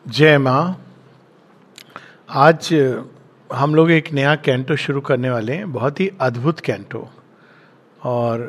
जय माँ। आज हम लोग एक नया कैंटो शुरू करने वाले हैं, बहुत ही अद्भुत कैंटो। और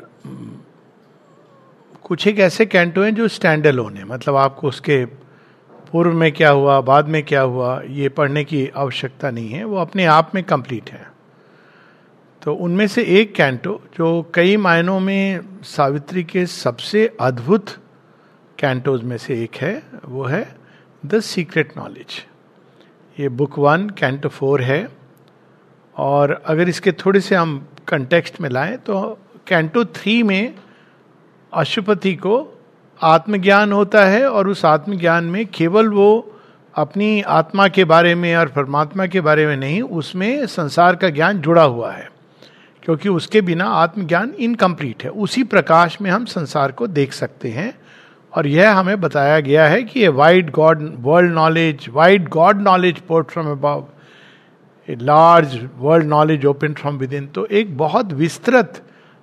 कुछ एक ऐसे कैंटो हैं जो स्टैंड अलोन है, मतलब आपको उसके पूर्व में क्या हुआ, बाद में क्या हुआ, ये पढ़ने की आवश्यकता नहीं है, वो अपने आप में कंप्लीट है। तो उनमें से एक कैंटो जो कई मायनों में सावित्री के सबसे अद्भुत कैंटोज में से एक है, वो है द सीक्रेट नॉलेज। ये बुक 1 कैंटो 4 है। और अगर इसके थोड़े से हम कंटेक्स्ट में लाएं तो कैंटो 3 में अशुपति को आत्मज्ञान होता है, और उस आत्मज्ञान में केवल वो अपनी आत्मा के बारे में और परमात्मा के बारे में नहीं, उसमें संसार का ज्ञान जुड़ा हुआ है, क्योंकि उसके बिना आत्मज्ञान इनकम्प्लीट है। उसी प्रकाश में हम संसार को देख सकते हैं। और यह हमें बताया गया है कि ये wide god world knowledge, wide god knowledge port from above, a large world knowledge open from within. तो एक बहुत विस्तृत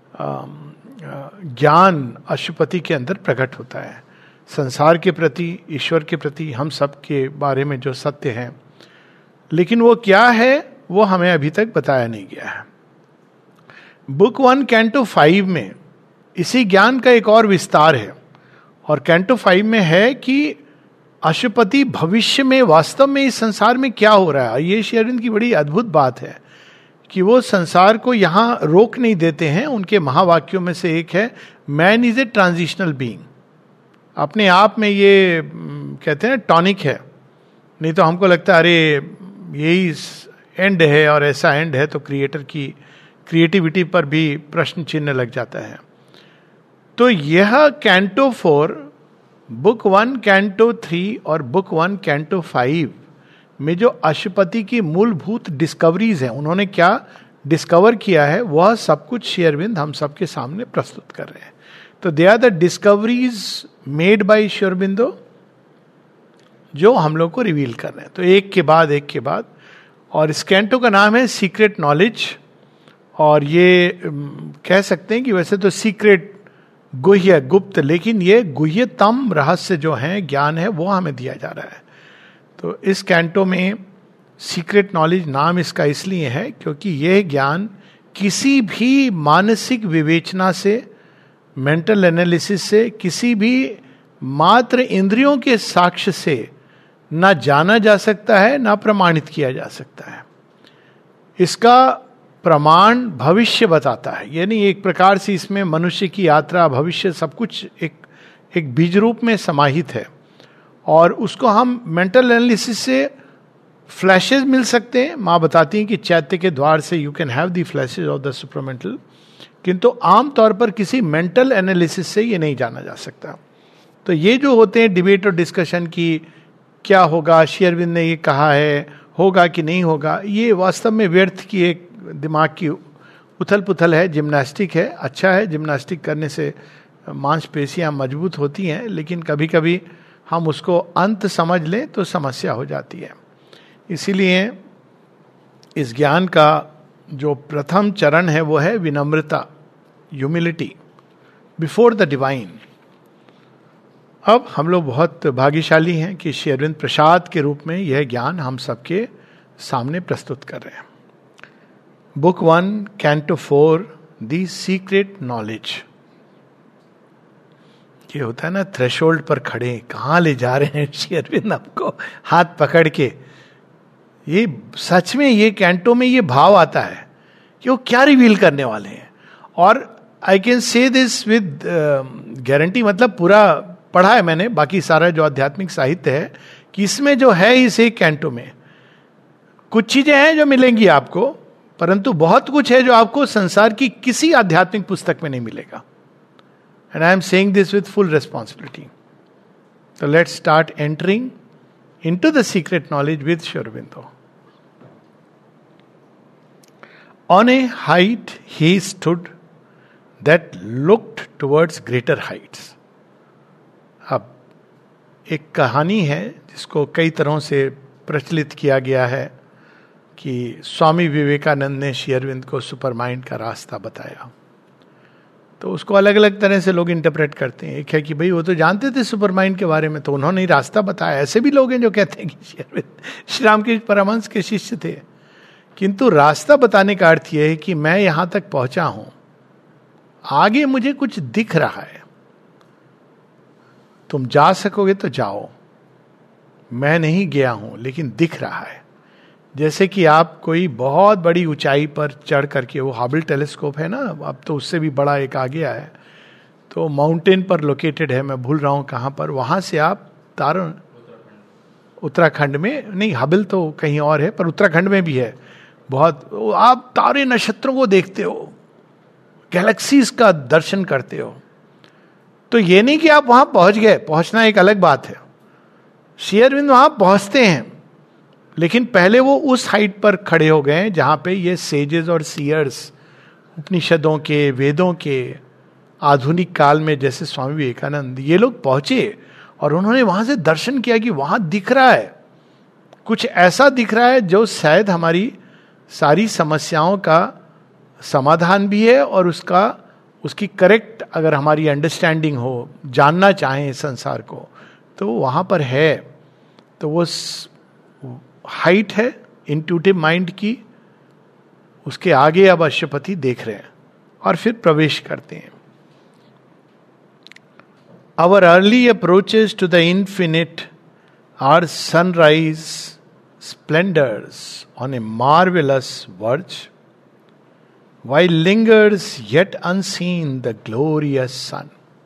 ज्ञान अशुपति के अंदर प्रकट होता है, संसार के प्रति, ईश्वर के प्रति, हम सब के बारे में जो सत्य है। लेकिन वो क्या है वो हमें अभी तक बताया नहीं गया है। बुक 1 कैंटो 5 में इसी ज्ञान का एक और विस्तार है। और कैंटो 5 में है कि अशुपति भविष्य में वास्तव में इस संसार में क्या हो रहा है। ये श्री अरविंद की बड़ी अद्भुत बात है कि वो संसार को यहाँ रोक नहीं देते हैं। उनके महावाक्यों में से एक है, man is a transitional being. अपने आप में ये कहते हैं टॉनिक है। नहीं तो हमको लगता है अरे यही एंड है, और ऐसा एंड है तो क्रिएटर की क्रिएटिविटी पर भी प्रश्न चिन्ह लग जाता है। तो यह कैंटो 4, बुक 1 कैंटो 3 और बुक 1 कैंटो 5 में जो अशुपति की मूलभूत डिस्कवरीज हैं, उन्होंने क्या डिस्कवर किया है, वह सब कुछ श्री अरविंद हम सबके सामने प्रस्तुत कर रहे हैं। तो they are the discoveries made by Shri Aurobindo, जो हम लोग को रिवील कर रहे हैं। तो एक के बाद एक के बाद। और इस कैंटो का नाम है सीक्रेट नॉलेज। और ये कह सकते हैं कि वैसे तो सीक्रेट गुह्य, गुप्त, लेकिन ये गुह्यतम रहस्य जो है, ज्ञान है, वो हमें दिया जा रहा है। तो इस कैंटो में सीक्रेट नॉलेज नाम इसका इसलिए है क्योंकि यह ज्ञान किसी भी मानसिक विवेचना से, मेंटल एनालिसिस से, किसी भी मात्र इंद्रियों के साक्ष्य से ना जाना जा सकता है, ना प्रमाणित किया जा सकता है। इसका प्रमाण भविष्य बताता है। यानी एक प्रकार से इसमें मनुष्य की यात्रा, भविष्य, सब कुछ एक बीज रूप में समाहित है। और उसको हम मेंटल एनालिसिस से फ्लैशेस मिल सकते हैं। माँ बताती हैं कि चैत्य के द्वार से you can have the flashes of the supramental, किंतु आमतौर पर किसी मेंटल एनालिसिस से ये नहीं जाना जा सकता। तो ये जो होते हैं डिबेट और डिस्कशन की क्या होगा, श्री अरविंद ने ये कहा है, होगा कि नहीं होगा, ये वास्तव में व्यर्थ की एक दिमाग की उथल पुथल है, जिम्नास्टिक है। अच्छा है, जिम्नास्टिक करने से मांसपेशियां मजबूत होती हैं, लेकिन कभी कभी हम उसको अंत समझ लें तो समस्या हो जाती है। इसीलिए इस ज्ञान का जो प्रथम चरण है वो है विनम्रता, ह्यूमिलिटी बिफोर द डिवाइन। अब हम लोग बहुत भाग्यशाली हैं कि श्री अरविंद प्रसाद के रूप में यह ज्ञान हम सबके सामने प्रस्तुत कर रहे हैं। Book 1 canto 4 the secret knowledge. ये होता है ना, थ्रेशोल्ड पर खड़े, कहाँ ले जा रहे हैं श्री अरविंद आपको हाथ पकड़ के। ये सच में ये कैंटो में ये भाव आता है कि वो क्या रिवील करने वाले हैं। और I can say this with guarantee, मतलब पूरा पढ़ा है मैंने, बाकी सारा जो आध्यात्मिक साहित्य है, कि इसमें जो है इस एक कैंटो में कुछ चीजें हैं जो मिलेंगी आपको, परंतु बहुत कुछ है जो आपको संसार की किसी आध्यात्मिक पुस्तक में नहीं मिलेगा। And I am saying this with full responsibility. तो let's start entering into the secret knowledge with Shri Aurobindo. On a height he stood that looked towards greater heights. अब एक कहानी है जिसको कई तरहों से प्रचलित किया गया है कि स्वामी विवेकानंद ने श्री अरविंद को सुपर माइंड का रास्ता बताया। तो उसको अलग अलग तरह से लोग इंटरप्रेट करते हैं। एक है कि भाई वो तो जानते थे सुपर माइंड के बारे में, तो उन्होंने ही रास्ता बताया। ऐसे भी लोग हैं जो कहते हैं कि श्री रामकृष्ण परमहंस के शिष्य थे। किंतु रास्ता बताने का अर्थ यह है कि मैं यहां तक पहुंचा हूं, आगे मुझे कुछ दिख रहा है, तुम जा सकोगे तो जाओ, मैं नहीं गया हूं लेकिन दिख रहा है। जैसे कि आप कोई बहुत बड़ी ऊंचाई पर चढ़ करके, वो हाबल टेलीस्कोप है ना, अब तो उससे भी बड़ा एक आ गया है, तो माउंटेन पर लोकेटेड है, मैं भूल रहा हूं कहां पर, वहां से आप तारों, उत्तराखंड में नहीं, हाबल तो कहीं और है पर उत्तराखंड में भी है बहुत, आप तारे नक्षत्रों को देखते हो, गैलेक्सीज का दर्शन करते हो। तो ये नहीं कि आप वहां पहुंच गए, पहुंचना एक अलग बात है, श्री अरविंद वहां पहुंचते हैं, लेकिन पहले वो उस हाइट पर खड़े हो गए जहां पे ये सेजेस और सीयर्स, उपनिषदों के, वेदों के, आधुनिक काल में जैसे स्वामी विवेकानंद, ये लोग पहुंचे और उन्होंने वहां से दर्शन किया कि वहां दिख रहा है, कुछ ऐसा दिख रहा है जो शायद हमारी सारी समस्याओं का समाधान भी है, और उसकी करेक्ट अगर हमारी अंडरस्टैंडिंग हो, जानना चाहें संसार को, तो वहां पर है। तो वो हाइट है इंट्यूटिव माइंड की, उसके आगे अब अश्वपति देख रहे हैं और फिर प्रवेश करते हैं। Our early approaches to the infinite are sunrise splendors on a marvelous verge, while lingers yet unseen the glorious sun.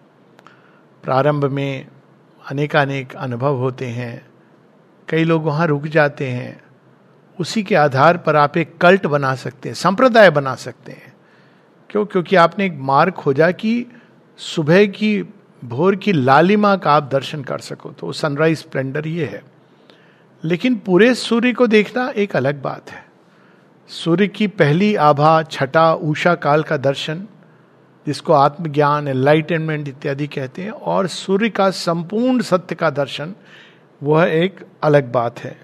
प्रारंभ में अनेकानेक अनुभव होते हैं, कई लोग वहां रुक जाते हैं, उसी के आधार पर आप एक कल्ट बना सकते हैं, संप्रदाय बना सकते हैं। क्योंकि आपने एक मार्ग खोजा कि सुबह की, भोर की लालिमा का आप दर्शन कर सको, तो सनराइज स्प्लेंडर ये है। लेकिन पूरे सूर्य को देखना एक अलग बात है। सूर्य की पहली आभा, छठा उषा काल का दर्शन, जिसको आत्मज्ञान, एनलाइटनमेंट इत्यादि कहते हैं, और सूर्य का संपूर्ण सत्य का दर्शन, वह एक अलग बात है।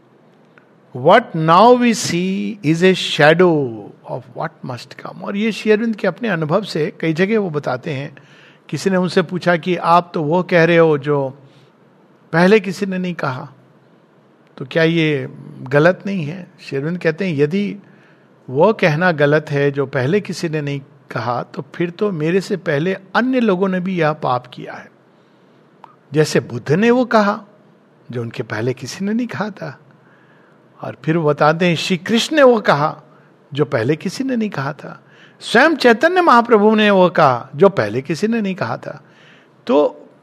What now we see is a shadow of what must come। और ये श्री अरविंद के अपने अनुभव से कई जगह वो बताते हैं। किसी ने उनसे पूछा कि आप तो वो कह रहे हो जो पहले किसी ने नहीं कहा, तो क्या ये गलत नहीं है? श्री अरविंद कहते हैं यदि वो कहना गलत है जो पहले किसी ने नहीं कहा, तो फिर तो मेरे से पहले अन्य लोगों ने भी यह पाप किया है। जैसे बुद्ध ने वो कहा जो उनके पहले किसी ने नहीं कहा था, और फिर वो बताते हैं श्री कृष्ण ने वो कहा जो पहले किसी ने नहीं कहा था, स्वयं चैतन्य महाप्रभु ने वो कहा जो पहले किसी ने नहीं कहा था। तो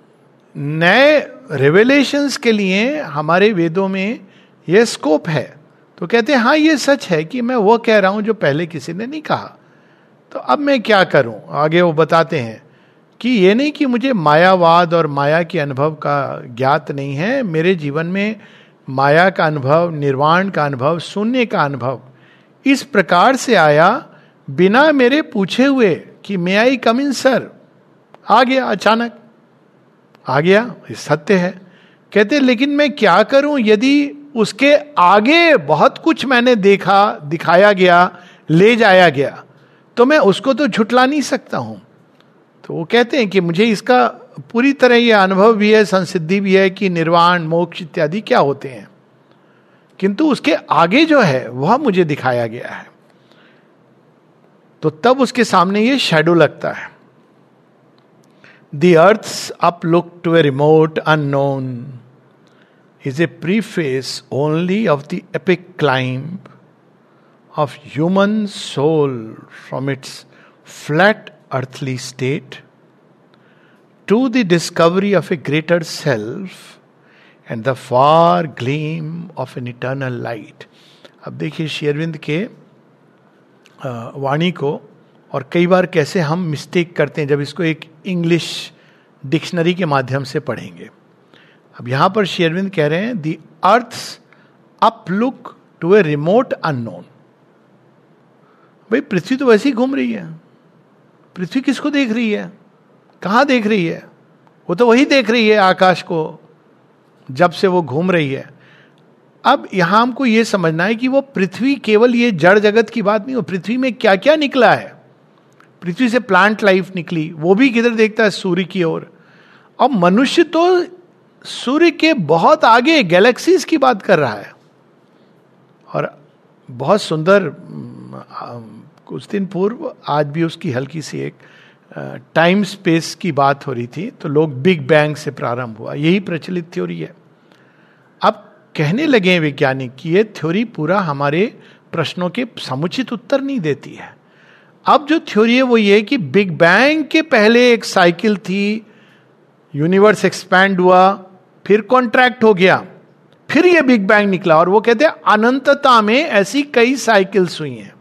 नए रेवलेशंस के लिए हमारे वेदों में यह स्कोप है। तो कहते हैं हाँ ये सच है कि मैं वो कह रहा हूं जो पहले किसी ने नहीं कहा, तो अब मैं क्या करूं? आगे वो बताते हैं कि ये नहीं कि मुझे मायावाद और माया के अनुभव का ज्ञात नहीं है, मेरे जीवन में माया का अनुभव, निर्वाण का अनुभव, शून्य का अनुभव इस प्रकार से आया बिना मेरे पूछे हुए कि मे आई कम इन सर, आ गया, अचानक आ गया, ये सत्य है। कहते लेकिन मैं क्या करूं यदि उसके आगे बहुत कुछ मैंने देखा, दिखाया गया, ले जाया गया, तो मैं उसको तो झुटला नहीं सकता हूं। तो वो कहते हैं कि मुझे इसका पूरी तरह ये अनुभव भी है, संसिद्धि भी है कि निर्वाण, मोक्ष इत्यादि क्या होते हैं, किंतु उसके आगे जो है वह मुझे दिखाया गया है। तो तब उसके सामने ये शैडो लगता है। The earth's uplook to a remote unknown is a preface only of the epic climb of human soul from its flat earthly state to the discovery of a greater self and the far gleam of an eternal light। अब देखिए श्री अरविंद के वाणी को, और कई बार कैसे हम mistake करते हैं जब इसको एक इंग्लिश डिक्शनरी के माध्यम से पढ़ेंगे। अब यहां पर श्री अरविंद कह रहे हैं the earth's uplook to a remote unknown. भाई पृथ्वी तो वैसे ही घूम रही है, पृथ्वी किसको देख रही है, कहां देख रही है? वो तो वही देख रही है आकाश को, जब से वो घूम रही है। अब यहां हमको ये समझना है कि वो पृथ्वी केवल ये जड़ जगत की बात नहीं हो, पृथ्वी में क्या क्या निकला है, पृथ्वी से प्लांट लाइफ निकली, वो भी किधर देखता है? सूर्य की ओर। अब मनुष्य तो सूर्य के बहुत आगे गैलेक्सीज की बात कर रहा है। और बहुत सुंदर, कुछ दिन पूर्व, आज भी उसकी हल्की सी एक टाइम स्पेस की बात हो रही थी, तो लोग बिग बैंग से प्रारंभ हुआ, यही प्रचलित थ्योरी है। अब कहने लगे हैं वैज्ञानिक कि ये थ्योरी पूरा हमारे प्रश्नों के समुचित उत्तर नहीं देती है। अब जो थ्योरी है वो ये कि बिग बैंग के पहले एक साइकिल थी, यूनिवर्स एक्सपैंड हुआ, फिर कॉन्ट्रैक्ट हो गया, फिर ये बिग बैंग निकला। और वो कहते हैं अनंतता में ऐसी कई साइकिल्स हुई हैं।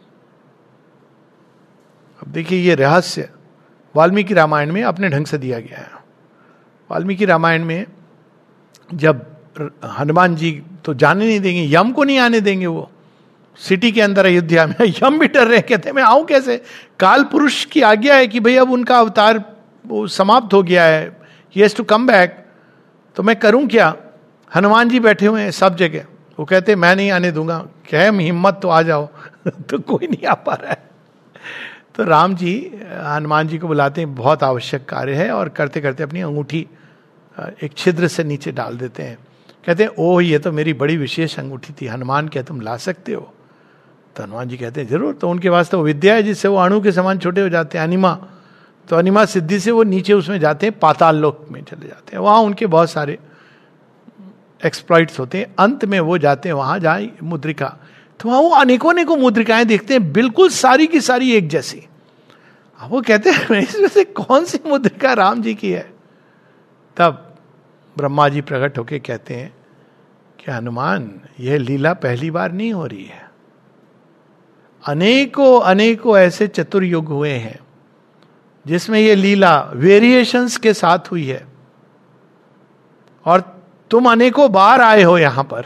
अब देखिए ये रहस्य वाल्मीकि रामायण में अपने ढंग से दिया गया है। वाल्मीकि रामायण में जब हनुमान जी तो जाने नहीं देंगे, यम को नहीं आने देंगे, वो सिटी के अंदर अयोध्या में यम भी डर रहे, कहते हैं मैं आऊं कैसे? काल पुरुष की आज्ञा है कि भाई अब उनका अवतार वो समाप्त हो गया है, he has to come back, तो मैं करूं क्या? हनुमान जी बैठे हुए हैं सब जगह, वो कहते मैं नहीं आने दूंगा, क्या हिम्मत तो आ जाओ तो कोई नहीं आ पा रहा है। तो राम जी हनुमान जी को बुलाते हैं, बहुत आवश्यक कार्य है, और करते करते अपनी अंगूठी एक छिद्र से नीचे डाल देते हैं। कहते हैं ओह ये तो मेरी बड़ी विशेष अंगूठी थी, हनुमान क्या तुम ला सकते हो? तो हनुमान जी कहते हैं जरूर। तो उनके पास तो विद्या है जिससे वो अणु के समान छोटे हो जाते हैं, अनिमा। तो अनिमा सिद्धि से वो नीचे उसमें जाते हैं, पाताल लोक में चले जाते हैं, वहां उनके बहुत सारे एक्सप्लॉइट्स होते हैं। अंत में वो जाते हैं वहां जहाँ मुद्रिका, तो वहां वो अनेकों अनेकों मुद्रिकाएं देखते हैं, बिल्कुल सारी की सारी एक जैसी। अब वो कहते हैं इसमें से कौन सी मुद्रिका राम जी की है? तब ब्रह्मा जी प्रकट होके कहते हैं कि हनुमान यह लीला पहली बार नहीं हो रही है, अनेकों अनेकों ऐसे चतुर्युग हुए हैं जिसमें यह लीला वेरिएशंस के साथ हुई है, और तुम अनेकों बार आए हो यहां पर,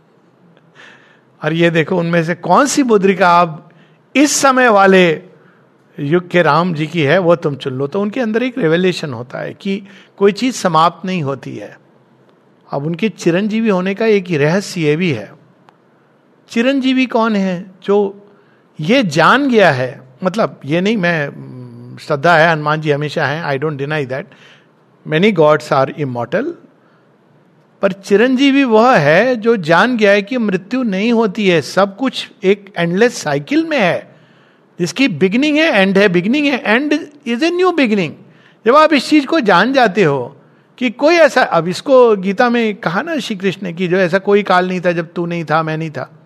और ये देखो उनमें से कौन सी मुद्रिका आप इस समय वाले युग के राम जी की है वो तुम चुन लो। तो उनके अंदर एक रेवलेशन होता है कि कोई चीज समाप्त नहीं होती है। अब उनके चिरंजीवी होने का एक ही रहस्य ये भी है। चिरंजीवी कौन है? जो ये जान गया है, मतलब ये नहीं, मैं श्रद्धा है हनुमान जी हमेशा हैं, I don't deny that, many gods are immortal, पर चिरंजीवी वह है जो जान गया है कि मृत्यु नहीं होती है, सब कुछ एक एंडलेस साइकिल में है, जिसकी बिगिनिंग है एंड है, बिगिनिंग है end is a new beginning. जब आप इस चीज को जान जाते हो कि कोई ऐसा, अब इसको गीता में कहा ना श्री कृष्ण ने कि जो ऐसा कोई काल नहीं था जब तू नहीं था, मैं नहीं था,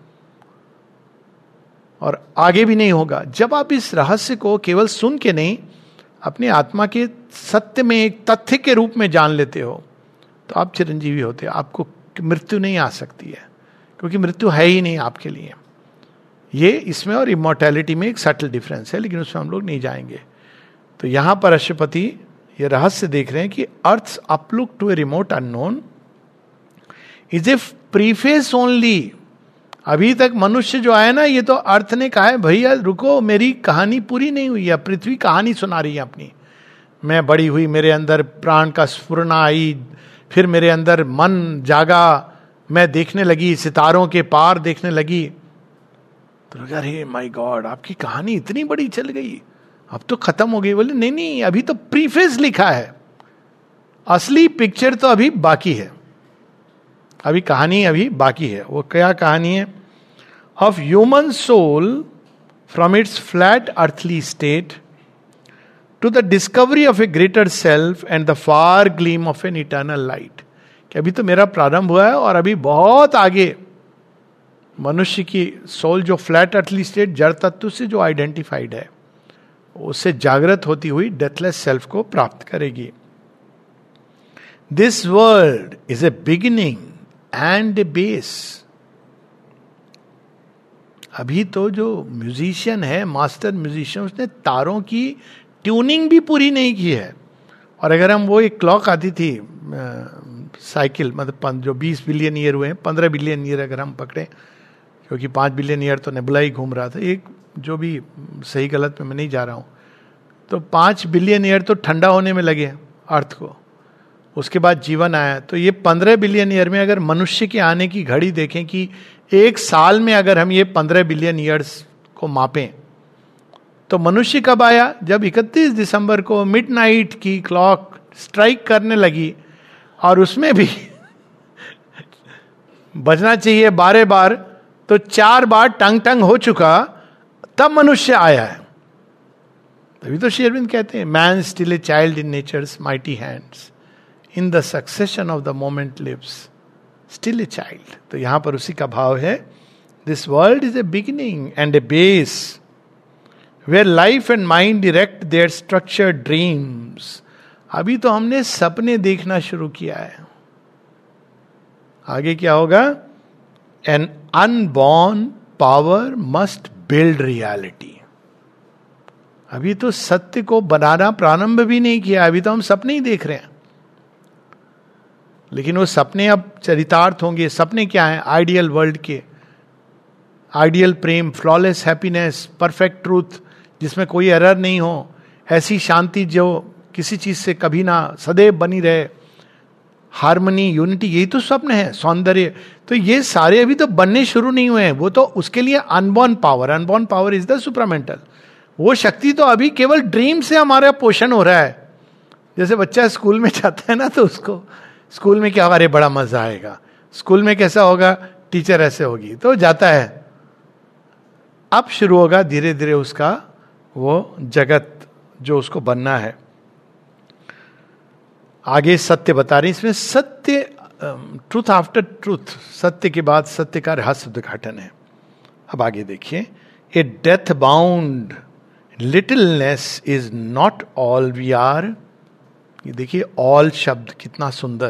और आगे भी नहीं होगा। जब आप इस रहस्य को केवल सुन के नहीं, अपने आत्मा के सत्य में एक तथ्य के रूप में जान लेते हो, तो आप चिरंजीवी होते हो। आपको मृत्यु नहीं आ सकती है, क्योंकि मृत्यु है ही नहीं आपके लिए। ये इसमें और इमॉर्टैलिटी में एक सटल डिफरेंस है, लेकिन उसमें हम लोग नहीं जाएंगे। तो यहां पर अश्वपति ये रहस्य देख रहे हैं कि earth uplook to a remote unknown is a preface only. अभी तक मनुष्य जो आया ना, ये तो अर्थ ने कहा है भैया रुको, मेरी कहानी पूरी नहीं हुई है, पृथ्वी कहानी सुना रही है अपनी। मैं बड़ी हुई, मेरे अंदर प्राण का स्फुरना आई, फिर मेरे अंदर मन जागा, मैं देखने लगी, सितारों के पार देखने लगी। तो अरे माय गॉड, आपकी कहानी इतनी बड़ी चल गई, अब तो खत्म हो गई। बोले नहीं नहीं, अभी तो प्रीफेस लिखा है, असली पिक्चर तो अभी बाकी है, अभी कहानी अभी बाकी है। वो क्या कहानी है? Of human soul from its flat earthly state to the discovery of a greater self and the far gleam of an eternal light. कि अभी तो मेरा प्रारंभ हुआ है और अभी बहुत आगे मनुष्य की सोल जो फ्लैट अर्थली स्टेट जड़ तत्व से जो आइडेंटिफाइड है, उससे जागृत होती हुई डेथलेस सेल्फ को प्राप्त करेगी। This world is a beginning and a base. अभी तो जो म्यूजिशियन है, मास्टर म्यूजिशियन, उसने तारों की ट्यूनिंग भी पूरी नहीं की है। और अगर हम वो एक क्लॉक आती थी साइकिल, मतलब जो 20 बिलियन ईयर हुए हैं, 15 बिलियन ईयर अगर हम पकड़े, क्योंकि 5 बिलियन ईयर तो नेबुला ही घूम रहा था, एक जो भी सही गलत में मैं नहीं जा रहा हूं, तो 5 बिलियन ईयर तो ठंडा होने में लगे अर्थ को, उसके बाद जीवन आया। तो ये 15 बिलियन ईयर में अगर मनुष्य के आने की घड़ी देखें कि एक साल में अगर हम ये 15 बिलियन ईयर्स को मापें, तो मनुष्य कब आया? जब 31 दिसंबर को मिडनाइट की क्लॉक स्ट्राइक करने लगी और उसमें भी बजना चाहिए 12 बार, तो 4 बार टंग टंग हो चुका, तब मनुष्य आया है। तभी तो श्री अरविंद कहते हैं man still a child in nature's mighty hands, in the succession of the moment lives still a child. तो यहां पर उसी का भाव है, this world is a beginning and a base where life and mind erect their structured dreams. अभी तो हमने सपने देखना शुरू किया है, आगे क्या होगा? An unborn power must build reality. अभी तो सत्य को बनाना प्रारंभ भी नहीं किया, अभी तो हम सपने ही देख रहे हैं। लेकिन वो सपने अब चरितार्थ होंगे। सपने क्या है? आइडियल वर्ल्ड के, आइडियल प्रेम, फ्लॉलेस हैप्पीनेस, परफेक्ट ट्रूथ जिसमें कोई एरर नहीं हो, ऐसी शांति जो किसी चीज से कभी ना, सदैव बनी रहे, हार्मनी, यूनिटी, यही तो स्वप्न है, सौंदर्य। तो ये सारे अभी तो बनने शुरू नहीं हुए हैं, वो तो उसके लिए unborn power is the supramental. वो शक्ति तो अभी केवल ड्रीम से हमारा पोषण हो रहा है। जैसे बच्चा स्कूल में जाता है ना, तो उसको स्कूल में क्या, अरे बड़ा मजा आएगा, स्कूल में कैसा होगा, टीचर ऐसे होगी, तो जाता है। अब शुरू होगा धीरे धीरे उसका वो जगत जो उसको बनना है। आगे सत्य बता रहे, इसमें सत्य, ट्रूथ आफ्टर ट्रूथ, सत्य के बाद सत्य का रहस्य उद्घाटन है। अब आगे देखिए, a death bound littleness is not all we are. ये देखिए ऑल शब्द कितना सुंदर।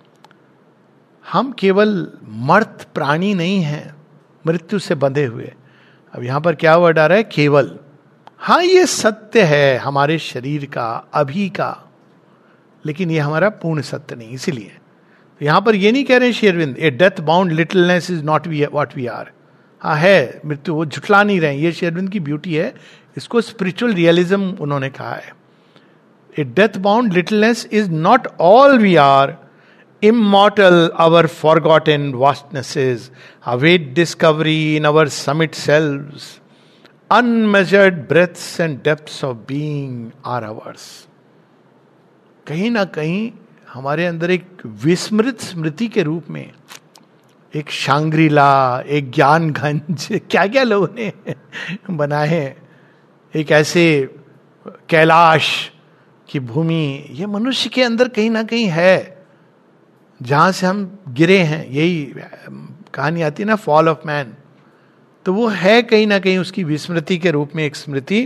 हम केवल मर्त प्राणी नहीं हैं, मृत्यु से बंधे हुए। अब यहां पर क्या वर्ड आ रहा है? केवल। हाँ, ये सत्य है हमारे शरीर का, अभी का, लेकिन ये हमारा पूर्ण सत्य नहीं। इसीलिए तो यहां पर ये नहीं कह रहे Shri Arvind, a death bound littleness is not what we are. हाँ है मृत्यु, वो झुठला नहीं रहे, ये श्री अरविंद की ब्यूटी है। इसको स्पिरिचुअल रियलिज्म उन्होंने कहा है। A death bound littleness is not all we are, immortal our forgotten vastnesses await discovery in our summit selves, unmeasured breadths and depths of being are ours। कहीं ना कहीं हमारे अंदर एक विस्मृत स्मृति के रूप में एक शांग्रीला, एक ज्ञान गंज, क्या क्या लोगों ने बनाए हैं, एक ऐसे कैलाश की भूमि, ये मनुष्य के अंदर कहीं ना कहीं है, जहां से हम गिरे हैं। यही कहानी आती है ना, फॉल ऑफ मैन। तो वो है कहीं ना कहीं उसकी विस्मृति के रूप में एक स्मृति,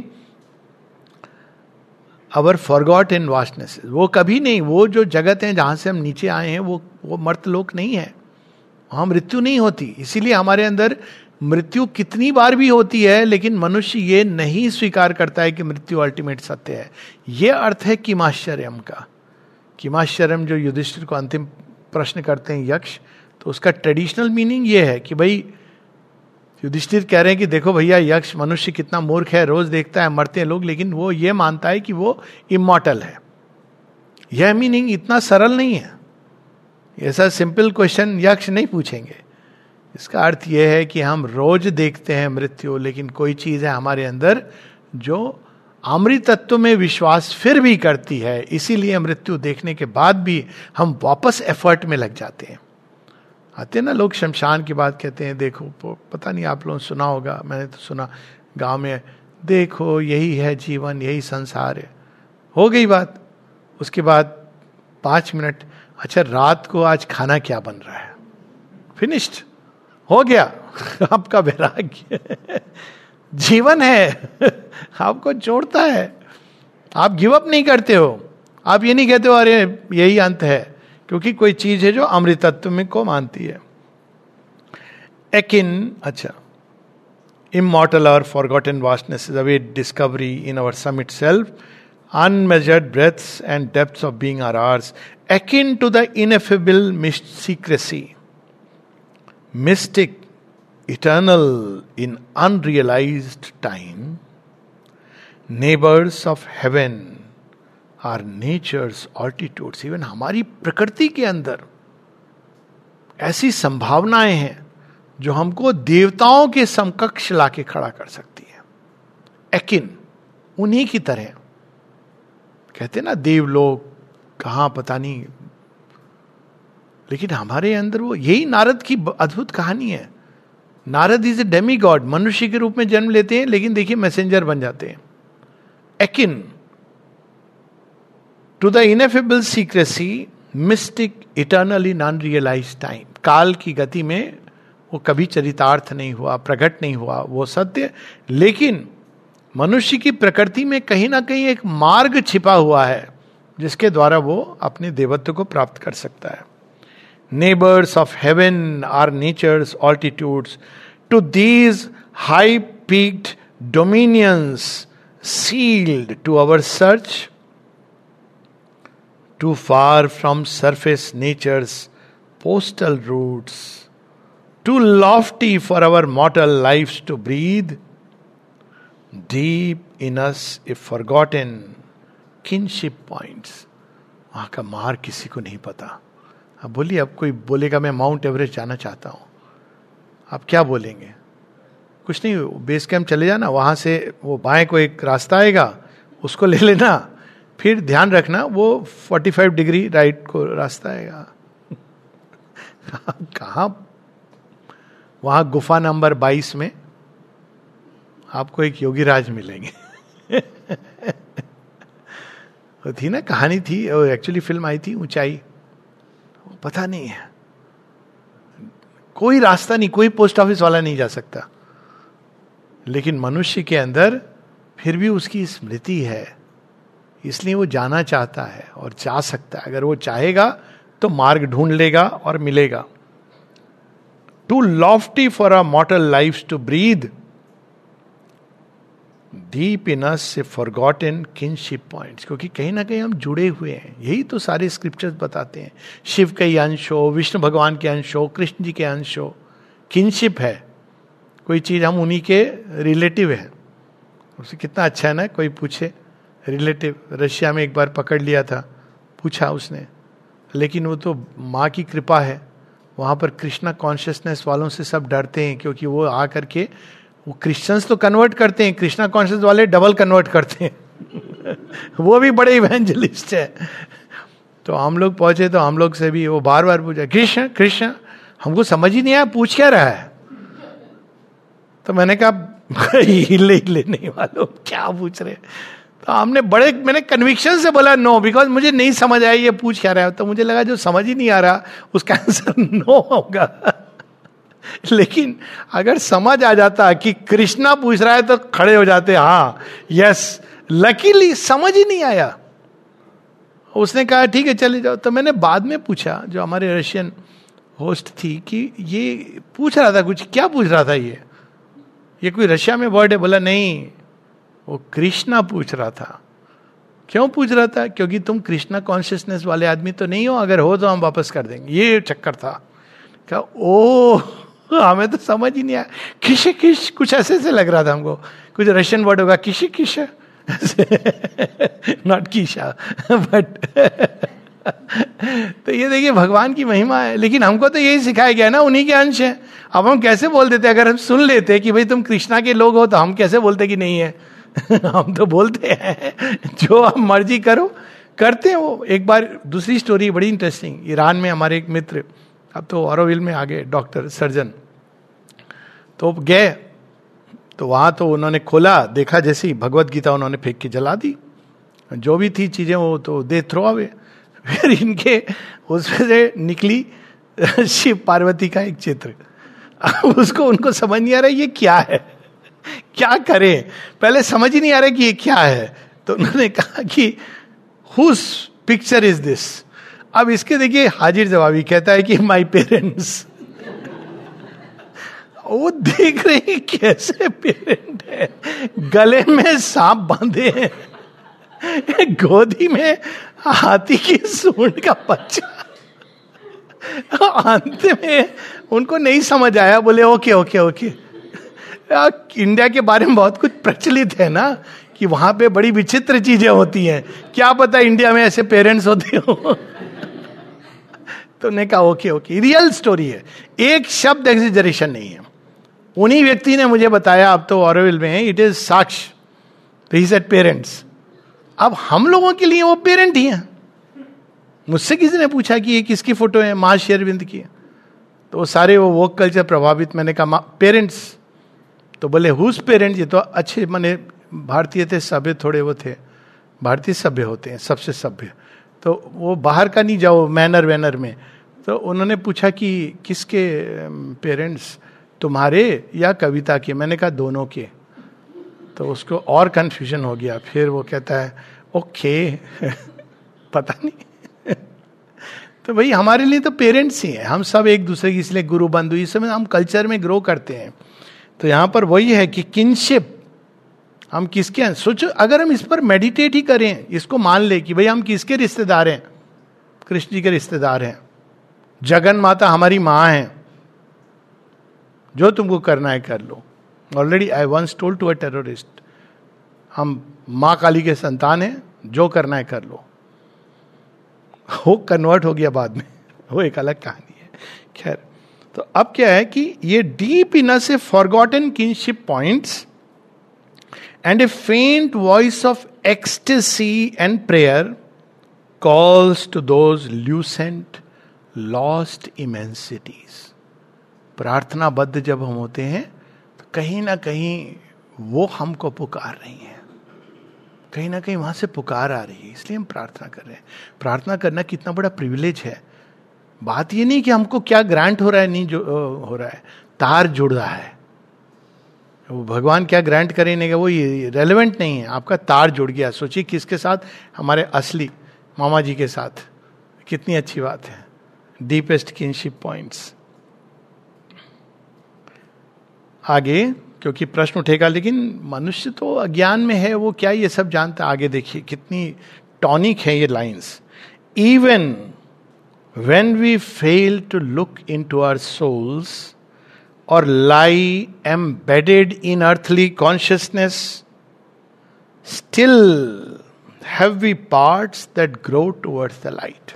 अवर फॉरगॉट इन वास्टनेस। वो कभी नहीं, वो जो जगत है जहां से हम नीचे आए हैं, वो मर्तलोक नहीं है, वहां मृत्यु नहीं होती। इसीलिए हमारे अंदर मृत्यु कितनी बार भी होती है, लेकिन मनुष्य ये नहीं स्वीकार करता है कि मृत्यु अल्टीमेट सत्य है। ये अर्थ है किमाश्चर्यम का। किमाश्चर्यम जो युधिष्ठिर को अंतिम प्रश्न करते हैं यक्ष, तो उसका ट्रेडिशनल मीनिंग ये है कि भाई युधिष्ठिर कह रहे हैं कि देखो भैया, यक्ष मनुष्य कितना मूर्ख है, रोज देखता है मरते हैं लोग, लेकिन वो ये मानता है कि वो इमॉर्टल है। यह मीनिंग इतना सरल नहीं है, ऐसा सिंपल क्वेश्चन यक्ष नहीं पूछेंगे। इसका अर्थ यह है कि हम रोज देखते हैं मृत्यु, लेकिन कोई चीज है हमारे अंदर जो अमृत तत्व में विश्वास फिर भी करती है। इसीलिए मृत्यु देखने के बाद भी हम वापस एफर्ट में लग जाते हैं। आते हैं ना लोग शमशान की बात कहते हैं, देखो पता नहीं आप लोगों ने सुना होगा, मैंने तो सुना गांव में, देखो यही है जीवन, यही संसार है। हो गई बात। उसके बाद 5 मिनट, अच्छा रात को आज खाना क्या बन रहा है, फिनिश्ड, हो गया आपका वैराग्य। जीवन है आपको जोड़ता है, आप गिव अप नहीं करते हो, आप ये नहीं कहते हो अरे यही अंत है, क्योंकि कोई चीज है जो अमृतत्व में को मानती है। एकिन, अच्छा, इमॉर्टल और forgotten vastness is await discovery in our summit self, unmeasured breaths and depths of being are ours, akin to the ineffable secrecy, mystic, eternal in unrealized time, neighbors of heaven are nature's altitudes। even हमारी प्रकृति के अंदर ऐसी संभावनाएं हैं जो हमको देवताओं के समकक्ष लाके खड़ा कर सकती है। एकिन, उन्हीं की तरह। कहते ना देवलोक कहाँ पता नहीं, लेकिन हमारे अंदर वो, यही नारद की अद्भुत कहानी है। Narad is a demi god, मनुष्य के रूप में जन्म लेते हैं, लेकिन देखिए मैसेंजर बन जाते हैं। Akin to the ineffable secrecy mystic eternal in unrealised time. काल की गति में वो कभी चरितार्थ नहीं हुआ, प्रकट नहीं हुआ, वो सत्य। लेकिन मनुष्य की प्रकृति में कहीं ना कहीं एक मार्ग छिपा हुआ है जिसके द्वारा वो अपने देवत्व को प्राप्त कर सकता है। Neighbours of heaven are nature's altitudes, to these high peaked dominions sealed to our search, too far from surface nature's postal routes, too lofty for our mortal lives to breathe, deep in us if forgotten kinship points. वहां का मार्ग किसी को नहीं पता। अब बोलिए, अब कोई बोलेगा मैं माउंट एवरेस्ट जाना चाहता हूं, आप क्या बोलेंगे? कुछ नहीं, बेस कैंप चले जाना, वहां से वो बाएं को एक रास्ता आएगा, उसको ले लेना, फिर ध्यान रखना वो 45 डिग्री राइट को रास्ता आएगा। कहाँ? वहां गुफा नंबर 22 में आपको एक योगी राज मिलेंगे। वो थी ना, कहानी थी, एक्चुअली फिल्म आई थी ऊंचाई, पता नहीं है, कोई रास्ता नहीं, कोई पोस्ट ऑफिस वाला नहीं जा सकता, लेकिन मनुष्य के अंदर फिर भी उसकी स्मृति है, इसलिए वो जाना चाहता है और जा सकता है। अगर वो चाहेगा तो मार्ग ढूंढ लेगा और मिलेगा। Too lofty for a mortal life to breathe, deep in us forgotten kinship points. क्योंकि कहीं ना कहीं हम जुड़े हुए हैं, यही तो सारे स्क्रिप्चर्स बताते हैं। शिव के अंश हो, विष्णु भगवान के अंश हो, कृष्ण जी के अंश हो, किनशिप है, कोई चीज हम उन्हीं के रिलेटिव है। उससे कितना अच्छा है ना, कोई पूछे रिलेटिव। रशिया में एक बार पकड़ लिया था, पूछा उसने, लेकिन वो तो माँ की कृपा है, वहाँ पर कृष्णा कॉन्शियसनेस वालों से सब डरते हैं, क्योंकि वो आ करके वो क्रिश्चियंस तो कन्वर्ट करते हैं, कृष्णा कॉन्शियस वाले डबल कन्वर्ट करते हैं। वो भी बड़े इवेंजलिस्ट है। तो हम लोग पहुंचे तो हम लोग से भी वो बार बार पूछा, कृष्ण कृष्ण, हमको समझ ही नहीं आया पूछ क्या रहा है। तो मैंने कहा हिले नहीं वालों क्या पूछ रहे। तो मैंने कन्विक्शन से बोला नो, बिकॉज मुझे नहीं समझ आया ये पूछ क्या रहा है। तो मुझे लगा जो समझ ही नहीं आ रहा उसका आंसर नो होगा। लेकिन अगर समझ आ जाता कि कृष्णा पूछ रहा है तो खड़े हो जाते, हाँ यस। लकीली समझ ही नहीं आया, उसने कहा ठीक है चले जाओ। तो मैंने बाद में पूछा, जो हमारे रशियन होस्ट थी, कि ये पूछ रहा था कुछ, क्या पूछ रहा था ये कोई रशिया में वर्ड है? बोला नहीं, वो कृष्णा पूछ रहा था। क्यों पूछ रहा था? क्योंकि तुम कृष्णा कॉन्शियसनेस वाले आदमी तो नहीं हो, अगर हो तो हम वापस कर देंगे, ये चक्कर था। कहा ओ, हमें तो समझ ही नहीं आया। किश किश कुछ ऐसे से लग रहा था हमको, कुछ रशियन वर्ड होगा, किश किश, नॉट कीशा बट। तो ये देखिए भगवान की महिमा है। लेकिन हमको तो यही सिखाया गया ना, उन्हीं के अंश है। अब हम कैसे बोल देते? अगर हम सुन लेते कि भाई तुम कृष्णा के लोग हो, तो हम कैसे बोलते कि नहीं है? हम तो बोलते हैं जो आप मर्जी करो, करते हैं वो। एक बार दूसरी स्टोरी बड़ी इंटरेस्टिंग, ईरान में हमारे एक मित्र, अब तो ऑरोविल में आ गए, डॉक्टर सर्जन, तो गए तो वहां तो उन्होंने खोला, देखा जैसे ही भगवत गीता उन्होंने फेंक के जला दी, जो भी थी चीजें वो तो दे थ्रो अवे। फिर इनके उसमें से निकली शिव पार्वती का एक चित्र। उसको उनको समझ नहीं आ रहा ये क्या है, क्या करें, पहले समझ ही नहीं आ रहा कि ये क्या है। तो उन्होंने कहा कि हुज पिक्चर इज दिस। अब इसके देखिए हाजिर जवाबी, कहता है कि माय पेरेंट्स। वो देख रहे हैं कैसे पेरेंट है, गले में सांप बांधे हैं, गोदी में हाथी की सूंड का बच्चा। अंत में उनको नहीं समझ आया, बोले ओके ओके ओके। इंडिया के बारे में बहुत कुछ प्रचलित है ना, कि वहां पे बड़ी विचित्र चीजें होती हैं, क्या पता इंडिया में ऐसे पेरेंट्स होते हो। तो ने कहा ओके ओके, रियल स्टोरी है, एक शब्द एग्जेजरेशन नहीं है। उन्हीं व्यक्ति ने मुझे बताया, अब तो ऑरोविल में है, इट इज साक्ष्य तो ही सेड पेरेंट्स. अब हम लोगों के लिए वो पेरेंट ही हैं. मुझसे किसी ने पूछा कि ये किसकी फोटो है, मां श्री अरविंद की है. तो वो सारे वो वोक कल्चर प्रभावित. मैंने कहा पेरेंट्स. तो बोले हुज पेरेंट्स. ये तो अच्छे माने भारतीय थे, सभ्य थोड़े वो थे. भारतीय सभ्य होते हैं, सबसे सभ्य. तो वो बाहर का नहीं जाओ मैनर वैनर में. तो उन्होंने पूछा कि किसके पेरेंट्स, तुम्हारे या कविता के. मैंने कहा दोनों के. तो उसको और कंफ्यूजन हो गया. फिर वो कहता है ओके पता नहीं तो भाई हमारे लिए तो पेरेंट्स ही हैं. हम सब एक दूसरे की, इसलिए गुरु बंधु, इस समय हम कल्चर में ग्रो करते हैं. तो यहां पर वही है कि किनशिप, हम किसके हैं. सोचो अगर हम इस पर मेडिटेट ही करें, इसको मान ले कि भाई हम किसके रिश्तेदार हैं. कृष्ण जी के रिश्तेदार हैं. जगन माता हमारी माँ है. जो तुमको करना है कर लो. Already I once told to a terrorist, हम माँ काली के संतान हैं, जो करना है कर लो. वो कन्वर्ट हो गया बाद में, वो एक अलग कहानी है. खैर, तो अब क्या है कि ये deep in us a forgotten kinship points and a faint voice of ecstasy and prayer calls to those lucent lost immensities. प्रार्थनाबद्ध जब हम होते हैं तो कहीं ना कहीं वो हमको पुकार रही हैं, कहीं ना कहीं वहां से पुकार आ रही है, इसलिए हम प्रार्थना कर रहे हैं. प्रार्थना करना कितना बड़ा प्रिविलेज है. बात ये नहीं कि हमको क्या ग्रांट हो रहा है, नहीं जो हो रहा है, तार जुड़ रहा है. वो भगवान क्या ग्रांट करेंगे वो ये रेलेवेंट नहीं है. आपका तार जुड़ गया. सोचिए किसके साथ, हमारे असली मामा जी के साथ. कितनी अच्छी बात है. Deepest kinship points. आगे क्योंकि प्रश्न उठेगा, लेकिन मनुष्य तो अज्ञान में है, वो क्या ये सब जानता है. आगे देखिए कितनी टॉनिक है ये lines. Even when we fail to look into our souls or lie embedded in earthly consciousness, still have we parts that grow towards the light.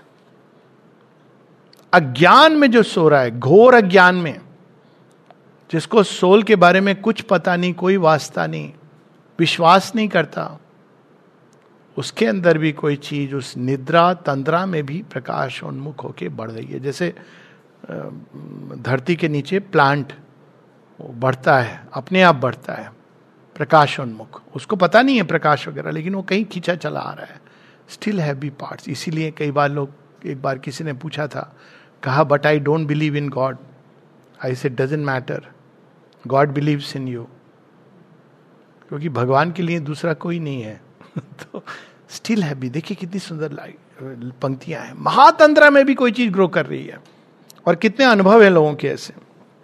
अज्ञान में जो सो रहा है, घोर अज्ञान में, जिसको सोल के बारे में कुछ पता नहीं, कोई वास्ता नहीं, विश्वास नहीं करता, उसके अंदर भी कोई चीज उस निद्रा तंद्रा में भी प्रकाश उन्मुख होके बढ़ रही है. जैसे धरती के नीचे प्लांट वो बढ़ता है, अपने आप बढ़ता है प्रकाश उन्मुख. उसको पता नहीं है प्रकाश वगैरह, लेकिन वो कहीं खींचा चला आ रहा है. Still have be parts. इसीलिए कई बार लोग, एक बार किसी ने पूछा था, कहा but I don't believe in God. I said doesn't matter, God believes in you. क्योंकि भगवान के लिए दूसरा कोई नहीं है. तो स्टिल है भी. देखिए कितनी सुंदर पंक्तियां हैं. महातंत्रा में भी कोई चीज ग्रो कर रही है. और कितने अनुभव है लोगों के ऐसे.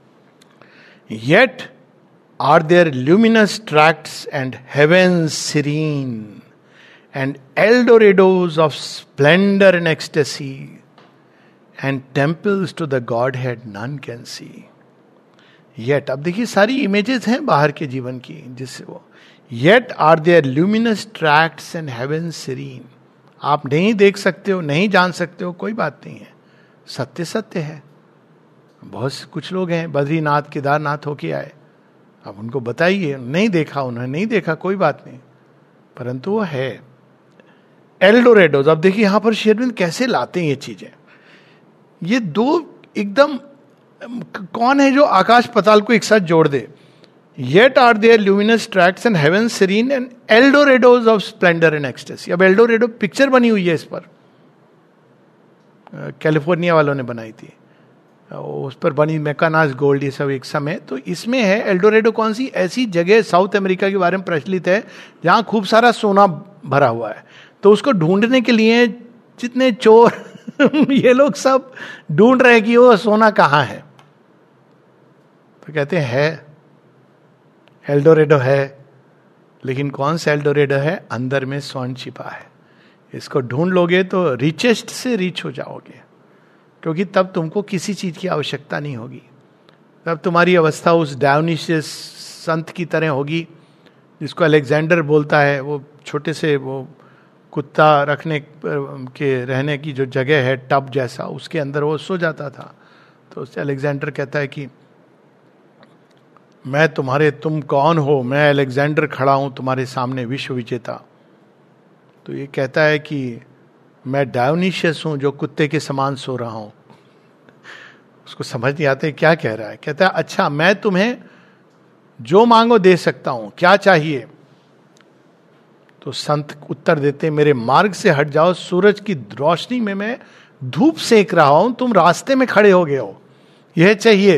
Yet are there luminous tracts and heavens serene and Eldorados of splendour and ecstasy and temples to the godhead none can see. Yet, अब देखिए सारी इमेजेस हैं बाहर के जीवन की, जिससे वो Yet are there luminous tracts and heaven serene. आप नहीं देख सकते हो, नहीं जान सकते हो, कोई बात नहीं है. सत्य सत्य है. बहुत से कुछ लोग हैं बद्रीनाथ केदारनाथ होके आए, अब उनको बताइए, नहीं देखा उन्होंने, नहीं देखा, कोई बात नहीं, परंतु वो है. एल्डोरेडोज. अब देखिए यहां पर श्री अरविंद कैसे लाते हैं ये चीजें. ये दो एकदम, कौन है जो आकाश पताल को एक साथ जोड़ दे. Yet are there luminous tracts and heaven serene and Eldorados of splendor and ecstasy. अब एल्डोरेडो पिक्चर बनी हुई है इस पर, कैलिफोर्निया वालों ने बनाई थी, उस पर बनी मैकानास गोल्ड, ये सब एक समय. तो इसमें है एल्डोरेडो कौन सी ऐसी जगह साउथ अमेरिका के बारे में प्रचलित है जहां खूब सारा सोना भरा हुआ है. तो उसको ढूंढने के लिए जितने चोर ये लोग सब ढूंढ रहे हैं कि वो सोना कहाँ है. तो कहते हैं एल्डोरेडो है, लेकिन कौन सा एल्डोरेडो है, अंदर में स्वर्ण छिपा है. इसको ढूंढ लोगे तो रिचेस्ट से रिच हो जाओगे, क्योंकि तब तुमको किसी चीज की आवश्यकता नहीं होगी. तब तुम्हारी अवस्था उस डायोनिशियस संत की तरह होगी, जिसको अलेक्जेंडर बोलता है. वो छोटे से वो कुत्ता रखने के रहने की जो जगह है, टब जैसा, उसके अंदर वो सो जाता था. तो उससे अलेक्जेंडर कहता है कि मैं तुम्हारे, तुम कौन हो, मैं अलेक्जेंडर खड़ा हूं तुम्हारे सामने विश्व विजेता। तो ये कहता है कि मैं डायोनिशियस हूं जो कुत्ते के समान सो रहा हूं। उसको समझ नहीं आते क्या कह रहा है। कहता है अच्छा मैं तुम्हें जो मांगो दे सकता हूं, क्या चाहिए? तो संत उत्तर देते मेरे मार्ग से हट जाओ, सूरज की रोशनी में मैं धूप सेक रहा हूं, तुम रास्ते में खड़े हो गए हो, यह चाहिए।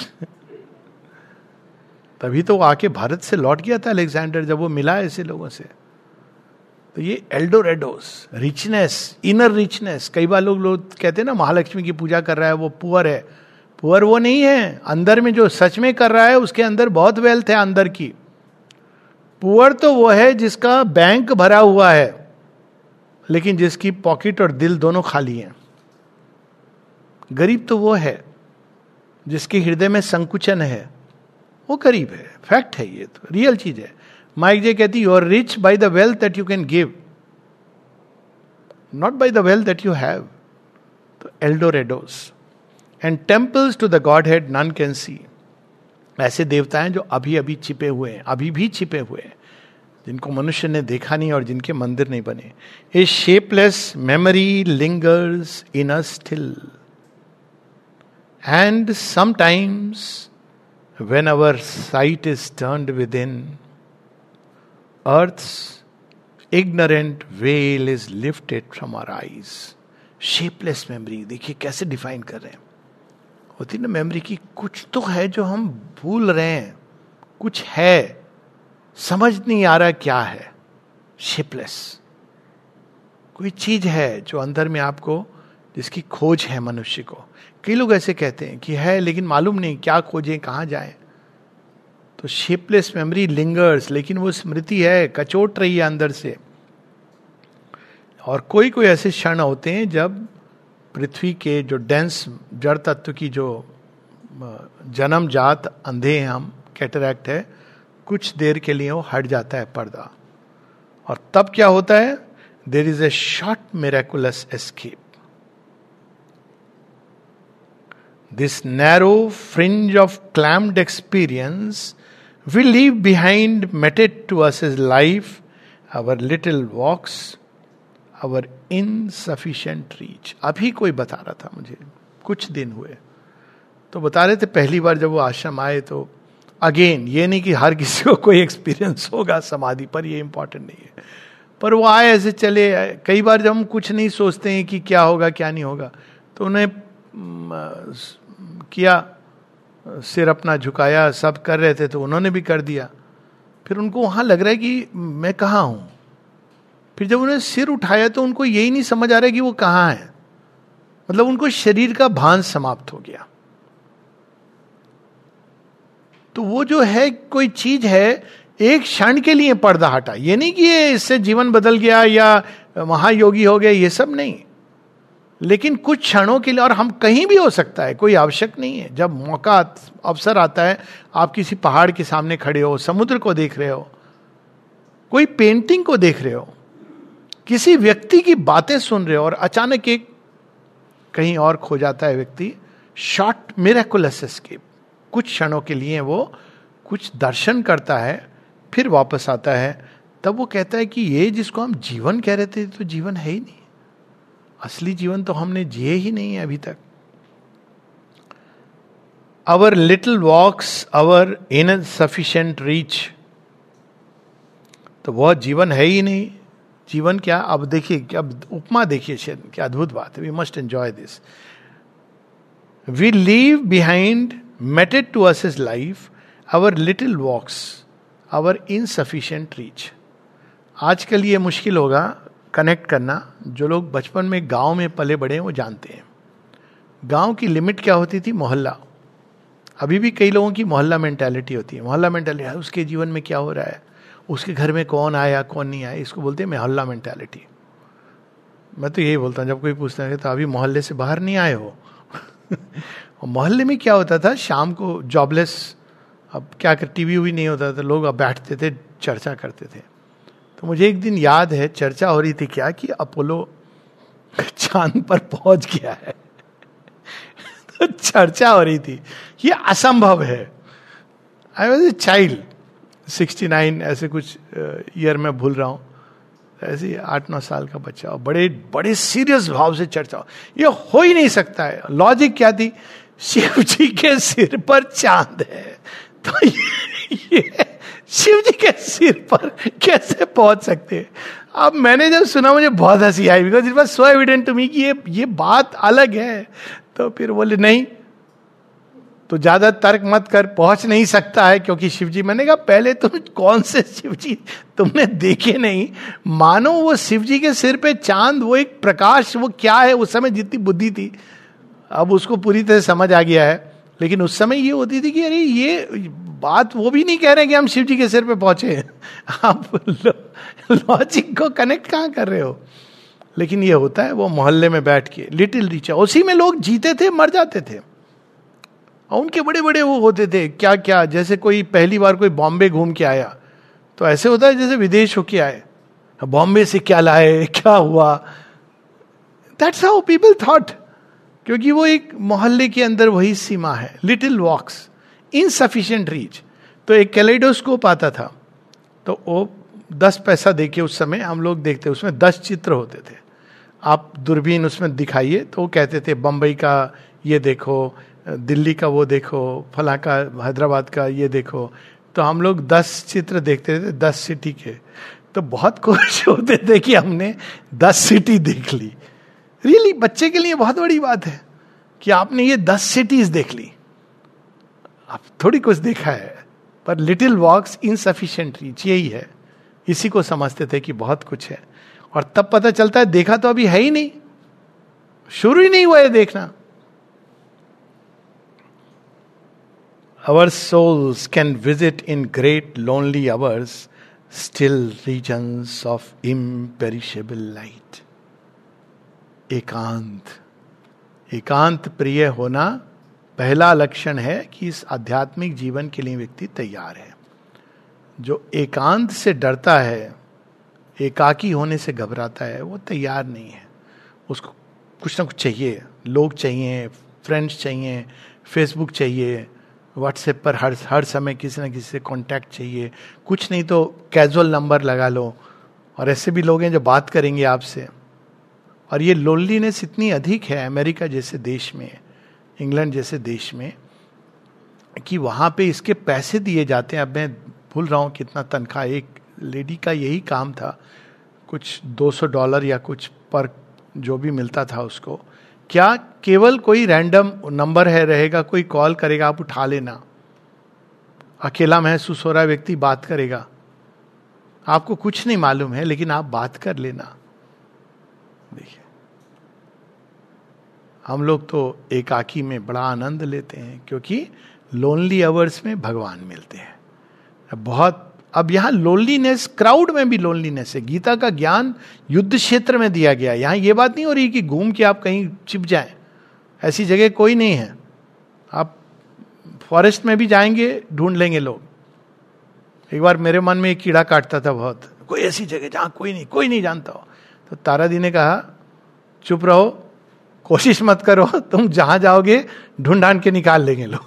तभी तो वो आके भारत से लौट गया था अलेक्जेंडर, जब वो मिला ऐसे लोगों से। तो ये एल्डोरेडोस, रिचनेस, इनर रिचनेस। कई बार लोग कहते हैं ना महालक्ष्मी की पूजा कर रहा है वो पुअर है। पुअर वो नहीं है, अंदर में जो सच में कर रहा है उसके अंदर बहुत वेल्थ है अंदर की। पुअर तो वो है जिसका बैंक भरा हुआ है लेकिन जिसकी पॉकेट और दिल दोनों खाली हैं। गरीब तो वो है जिसके हृदय में संकुचन है, वो गरीब है। फैक्ट है, ये तो रियल चीज है। माइक जे कहती you are rich by the wealth that you can give, not by the wealth that you have. तो Eldorados and temples to the godhead none can see. ऐसे देवता हैं जो अभी अभी छिपे हुए हैं, अभी भी छिपे हुए हैं, जिनको मनुष्य ने देखा नहीं और जिनके मंदिर नहीं बने। A shapeless memory lingers in a still and sometimes when our sight is turned within, earth's ignorant veil is lifted from our eyes. Shapeless memory, देखिए कैसे डिफाइन कर रहे हैं। होती ना मेमोरी की, कुछ तो है जो हम भूल रहे हैं, कुछ है समझ नहीं आ रहा क्या है। शेपलेस, कोई चीज है जो अंदर में आपको, जिसकी खोज है मनुष्य को। कई लोग ऐसे कहते हैं कि है लेकिन मालूम नहीं क्या खोजें, कहां जाएं। तो शेपलेस मेमोरी लिंगर्स, लेकिन वो स्मृति है, कचोट रही है अंदर से। और कोई कोई ऐसे क्षण होते हैं जब पृथ्वी के जो डेंस जड़ तत्व की जो जन्म जात अंधे हैं हम, कैटरैक्ट है, कुछ देर के लिए वो हट जाता है पर्दा, और तब क्या होता है? There is a short miraculous escape. This narrow fringe of clamped experience we leave behind, meted to us as life, our little walks, our insufficient reach. अभी कोई बता रहा था मुझे, कुछ दिन हुए तो बता रहे थे, पहली बार जब वो आश्रम आए तो अगेन, ये नहीं कि हर किसी को कोई एक्सपीरियंस होगा समाधि पर, ये इंपॉर्टेंट नहीं है, पर वो आए ऐसे चले। कई बार जब हम कुछ नहीं सोचते हैं कि क्या होगा क्या नहीं होगा, तो उन्हें किया, सिर अपना झुकाया, सब कर रहे थे तो उन्होंने भी कर दिया। फिर उनको वहां लग रहा है कि मैं कहाँ हूं। फिर जब उन्होंने सिर उठाया तो उनको यही नहीं समझ आ रहा है कि वो कहाँ है, मतलब उनको शरीर का भान समाप्त हो गया। तो वो जो है कोई चीज है, एक क्षण के लिए पर्दा हटा। ये नहीं कि ये इससे जीवन बदल गया या महायोगी हो गया, ये सब नहीं, लेकिन कुछ क्षणों के लिए। और हम कहीं भी हो सकता है, कोई आवश्यक नहीं है। जब मौका अवसर आता है, आप किसी पहाड़ के सामने खड़े हो, समुद्र को देख रहे हो, कोई पेंटिंग को देख रहे हो, किसी व्यक्ति की बातें सुन रहे हो, और अचानक एक कहीं और खो जाता है व्यक्ति। शॉर्ट मिरेकुलस एस्केप, कुछ क्षणों के लिए वो कुछ दर्शन करता है, फिर वापस आता है। तब वो कहता है कि ये जिसको हम जीवन कह रहे थे तो जीवन है ही नहीं, असली जीवन तो हमने जिए ही नहीं है अभी तक। Our little walks, our insufficient reach, तो वह जीवन है ही नहीं। जीवन क्या? अब देखिए, अब उपमा देखिए, क्या अद्भुत बात है। We must enjoy this. We leave behind, mated to us is life, our little walks, our insufficient reach. आजकल ये मुश्किल होगा कनेक्ट करना। जो लोग बचपन में गांव में पले बड़े हैं वो जानते हैं, गांव की लिमिट क्या होती थी? मोहल्ला। अभी भी कई लोगों की मोहल्ला मेंटालिटी होती है। मोहल्ला मेंटालिटी है, उसके जीवन में क्या हो रहा है, उसके घर में कौन आया कौन नहीं आया, इसको बोलते हैं मोहल्ला मेंटालिटी। मैं तो यही बोलता हूँ, जब कोई पूछता है तो अभी मोहल्ले से बाहर नहीं आए हो। और मोहल्ले में क्या होता था, शाम को जॉबलेस, अब क्या कर, टीवी भी नहीं होता था, लोग अब बैठते थे, चर्चा करते थे। तो मुझे एक दिन याद है, चर्चा हो रही थी क्या कि अपोलो चांद पर पहुंच गया है। तो चर्चा हो रही थी, ये असंभव है। आई वॉज ए चाइल्ड, 69 ऐसे कुछ ईयर में भूल रहा हूँ, ऐसे 8-9 साल का बच्चा, और बड़े बड़े सीरियस भाव से चर्चा हो, ये हो ही नहीं सकता है। लॉजिक क्या थी, शिव जी के सिर पर चांद है, तो ये शिव जी के सिर पर कैसे पहुंच सकते हैं। अब मैंने जब सुना मुझे बहुत हंसी आई, because it was so evident to me कि ये बात अलग है। तो फिर बोले नहीं, तो ज्यादा तर्क मत कर, पहुंच नहीं सकता है क्योंकि शिव जी। मैंने कहा पहले तुम कौन से शिव जी तुमने देखे नहीं, मानो वो शिव जी के सिर पे चांद, वो एक प्रकाश, वो क्या है, उस समय जितनी बुद्धि थी, अब उसको पूरी तरह समझ आ गया है, लेकिन उस समय ये होती थी कि अरे ये बात, वो भी नहीं कह रहे कि हम शिव जी के सिर पे पहुंचे, आप लॉजिक को कनेक्ट कहां कर रहे हो। लेकिन ये होता है, वो मोहल्ले में बैठ के लिटिल रिचा, उसी में लोग जीते थे, मर जाते थे, और उनके बड़े बड़े वो होते थे क्या क्या, जैसे कोई पहली बार कोई बॉम्बे घूम के आया तो ऐसे होता है जैसे विदेश होके आए, बॉम्बे से क्या लाए, क्या हुआ, दैट्स हाउ पीपल थॉट, क्योंकि वो एक मोहल्ले के अंदर वही सीमा है, लिटिल वॉक्स, इनसफिशिएंट रीच। तो एक कैलेडोस्कोप आता था, तो वो 10 पैसा देके उस समय हम लोग देखते, उसमें 10 चित्र होते थे, आप दूरबीन उसमें दिखाइए, तो वो कहते थे बम्बई का ये देखो, दिल्ली का वो देखो, फला का, हैदराबाद का ये देखो। तो हम लोग 10 चित्र देखते थे 10 सिटी के, तो बहुत खुश होते थे कि हमने 10 सिटी देख ली। रियली बच्चे के लिए बहुत बड़ी बात है कि आपने ये 10 सिटीज देख ली, आप थोड़ी कुछ देखा है, पर लिटिल वॉक्स इनसफिशिएंट रीच, यही है, इसी को समझते थे कि बहुत कुछ है। और तब पता चलता है देखा तो अभी है ही नहीं, शुरू ही नहीं हुआ है देखना। Our souls can visit in great lonely hours still regions of imperishable light. एकांत प्रिय होना पहला लक्षण है कि इस आध्यात्मिक जीवन के लिए व्यक्ति तैयार है। जो एकांत से डरता है, एकाकी होने से घबराता है, वो तैयार नहीं है। उसको कुछ ना कुछ चाहिए, लोग चाहिए, फ्रेंड्स चाहिए, फेसबुक चाहिए, व्हाट्सएप पर हर समय किसी ना किसी से कांटेक्ट चाहिए, कुछ नहीं तो कैजुअल नंबर लगा लो, और ऐसे भी लोग हैं जो बात करेंगे आपसे। और ये लोनलीनेस इतनी अधिक है अमेरिका जैसे देश में, इंग्लैंड जैसे देश में, कि वहाँ पे इसके पैसे दिए जाते हैं। अब मैं भूल रहा हूँ कितना तनख्वाह, एक लेडी का यही काम था, कुछ $200 या कुछ पर जो भी मिलता था उसको, क्या केवल कोई रैंडम नंबर है रहेगा, कोई कॉल करेगा, आप उठा लेना, अकेला महसूस हो रहा है व्यक्ति, बात करेगा, आपको कुछ नहीं मालूम है लेकिन आप बात कर लेना। देखिए हम लोग तो एकाकी में बड़ा आनंद लेते हैं, क्योंकि लोनली आवर्स में भगवान मिलते हैं बहुत। अब यहाँ लोनलीनेस, क्राउड में भी लोनलीनेस है। गीता का ज्ञान युद्ध क्षेत्र में दिया गया, यहाँ ये बात नहीं हो रही कि घूम के आप कहीं छिप जाएं, ऐसी जगह कोई नहीं है। आप फॉरेस्ट में भी जाएंगे, ढूंढ लेंगे लोग। एक बार मेरे मन में एक कीड़ा काटता था बहुत, कोई ऐसी जगह जहाँ कोई नहीं जानता हो। तो तारा दी ने कहा चुप रहो, कोशिश मत करो, तुम जहां जाओगे ढूंढ के निकाल लेंगे लोग।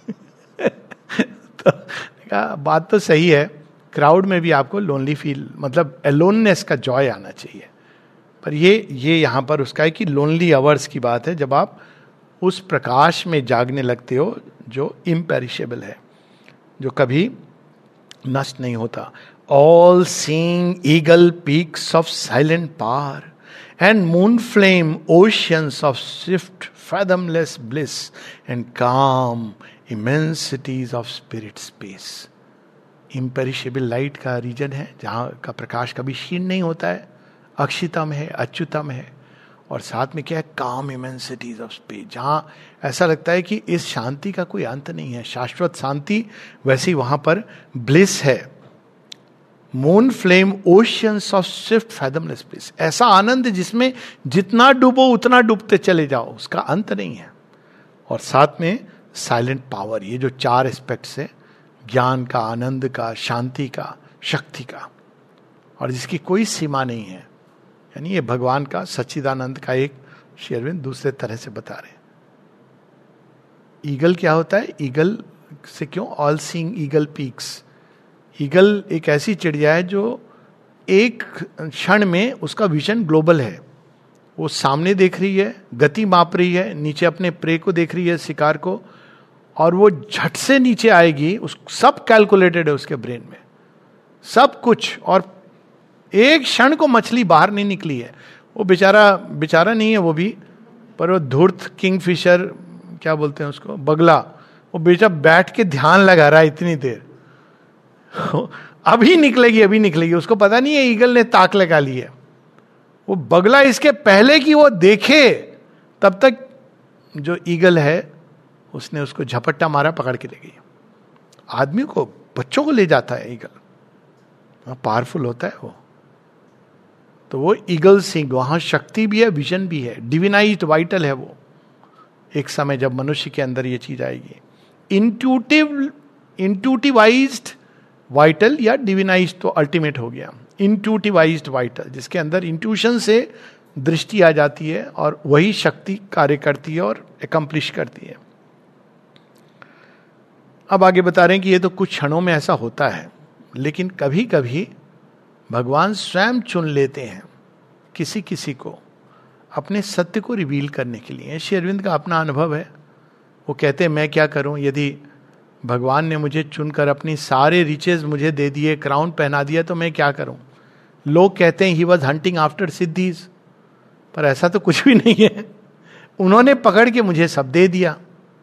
तो कहा बात तो सही है, क्राउड में भी आपको लोनली फील, मतलब एलोननेस का जॉय आना चाहिए। पर ये यहाँ पर उसका है कि लोनली आवर्स की बात है, जब आप उस प्रकाश में जागने लगते हो जो इम्पेरिशेबल है, जो कभी नष्ट नहीं होता। All seeing eagle peaks of silent power and moon flame oceans of swift fathomless bliss and calm immensities of spirit space. Imperishable light का रीजन है जहाँ का प्रकाश कभी क्षीण नहीं होता है, अक्षितम है, अच्युतम है, और साथ में क्या है, काम इमेंसिटीज ऑफ स्पेस, जहाँ ऐसा लगता है कि इस शांति का कोई अंत नहीं है, शाश्वत शांति। वैसे ही वहां पर ब्लिस है। Moon flame oceans of swift fathomless bliss, ऐसा आनंद जिसमें जितना डूबो उतना डूबते चले जाओ, उसका अंत नहीं है। और साथ में साइलेंट पावर, ये जो 4 एस्पेक्ट्स है, ज्ञान का, आनंद का, शांति का, शक्ति का, और जिसकी कोई सीमा नहीं है। यानी ये भगवान का सच्चिदानंद का एक श्री अरविंद दूसरे तरह से बता रहे हैं। ईगल क्या होता है? ईगल से क्यों? All seeing eagle peaks. Eagle एक ऐसी चिड़िया है जो एक क्षण में उसका विजन ग्लोबल है। वो सामने देख रही है, गति माप रही है, नीचे अपने प्रे को देख रही है, शिकार को, और वो झट से नीचे आएगी। उस सब कैलकुलेटेड है उसके ब्रेन में, सब कुछ। और एक क्षण को मछली बाहर नहीं निकली है। वो बेचारा नहीं है वो भी, पर वो धूर्त किंगफिशर, क्या बोलते हैं उसको, बगला, वो बेचा बैठ के ध्यान लगा रहा है इतनी देर। अभी निकलेगी, उसको पता नहीं है ईगल ने ताक लगा ली है। वो बगला इसके पहले कि वो देखे तब तक जो ईगल है उसने उसको झपट्टा मारा, पकड़ के ले गई। आदमी को, बच्चों को ले जाता है ईगल, पावरफुल होता है वो। तो वो ईगल सिंग, वहां शक्ति भी है, विजन भी है, डिविनाइज्ड वाइटल है वो। एक समय जब मनुष्य के अंदर ये चीज आएगी, इंट्यूटिवाइज्ड वाइटल या डिविनाइज्ड तो अल्टीमेट हो गया। इंट्यूटिवाइज्ड वाइटल, जिसके अंदर इंट्यूशन से दृष्टि आ जाती है और वही शक्ति कार्य करती है और एकम्प्लिश करती है। अब आगे बता रहे हैं कि ये तो कुछ क्षणों में ऐसा होता है, लेकिन कभी कभी भगवान स्वयं चुन लेते हैं किसी किसी को अपने सत्य को रिवील करने के लिए। श्री अरविंद का अपना अनुभव है। वो कहते हैं मैं क्या करूं, यदि भगवान ने मुझे चुनकर अपनी सारे रिचेज मुझे दे दिए, क्राउन पहना दिया, तो मैं क्या करूं। लोग कहते हैं he was hunting after siddhis, पर ऐसा तो कुछ भी नहीं है। उन्होंने पकड़ के मुझे सब दे दिया,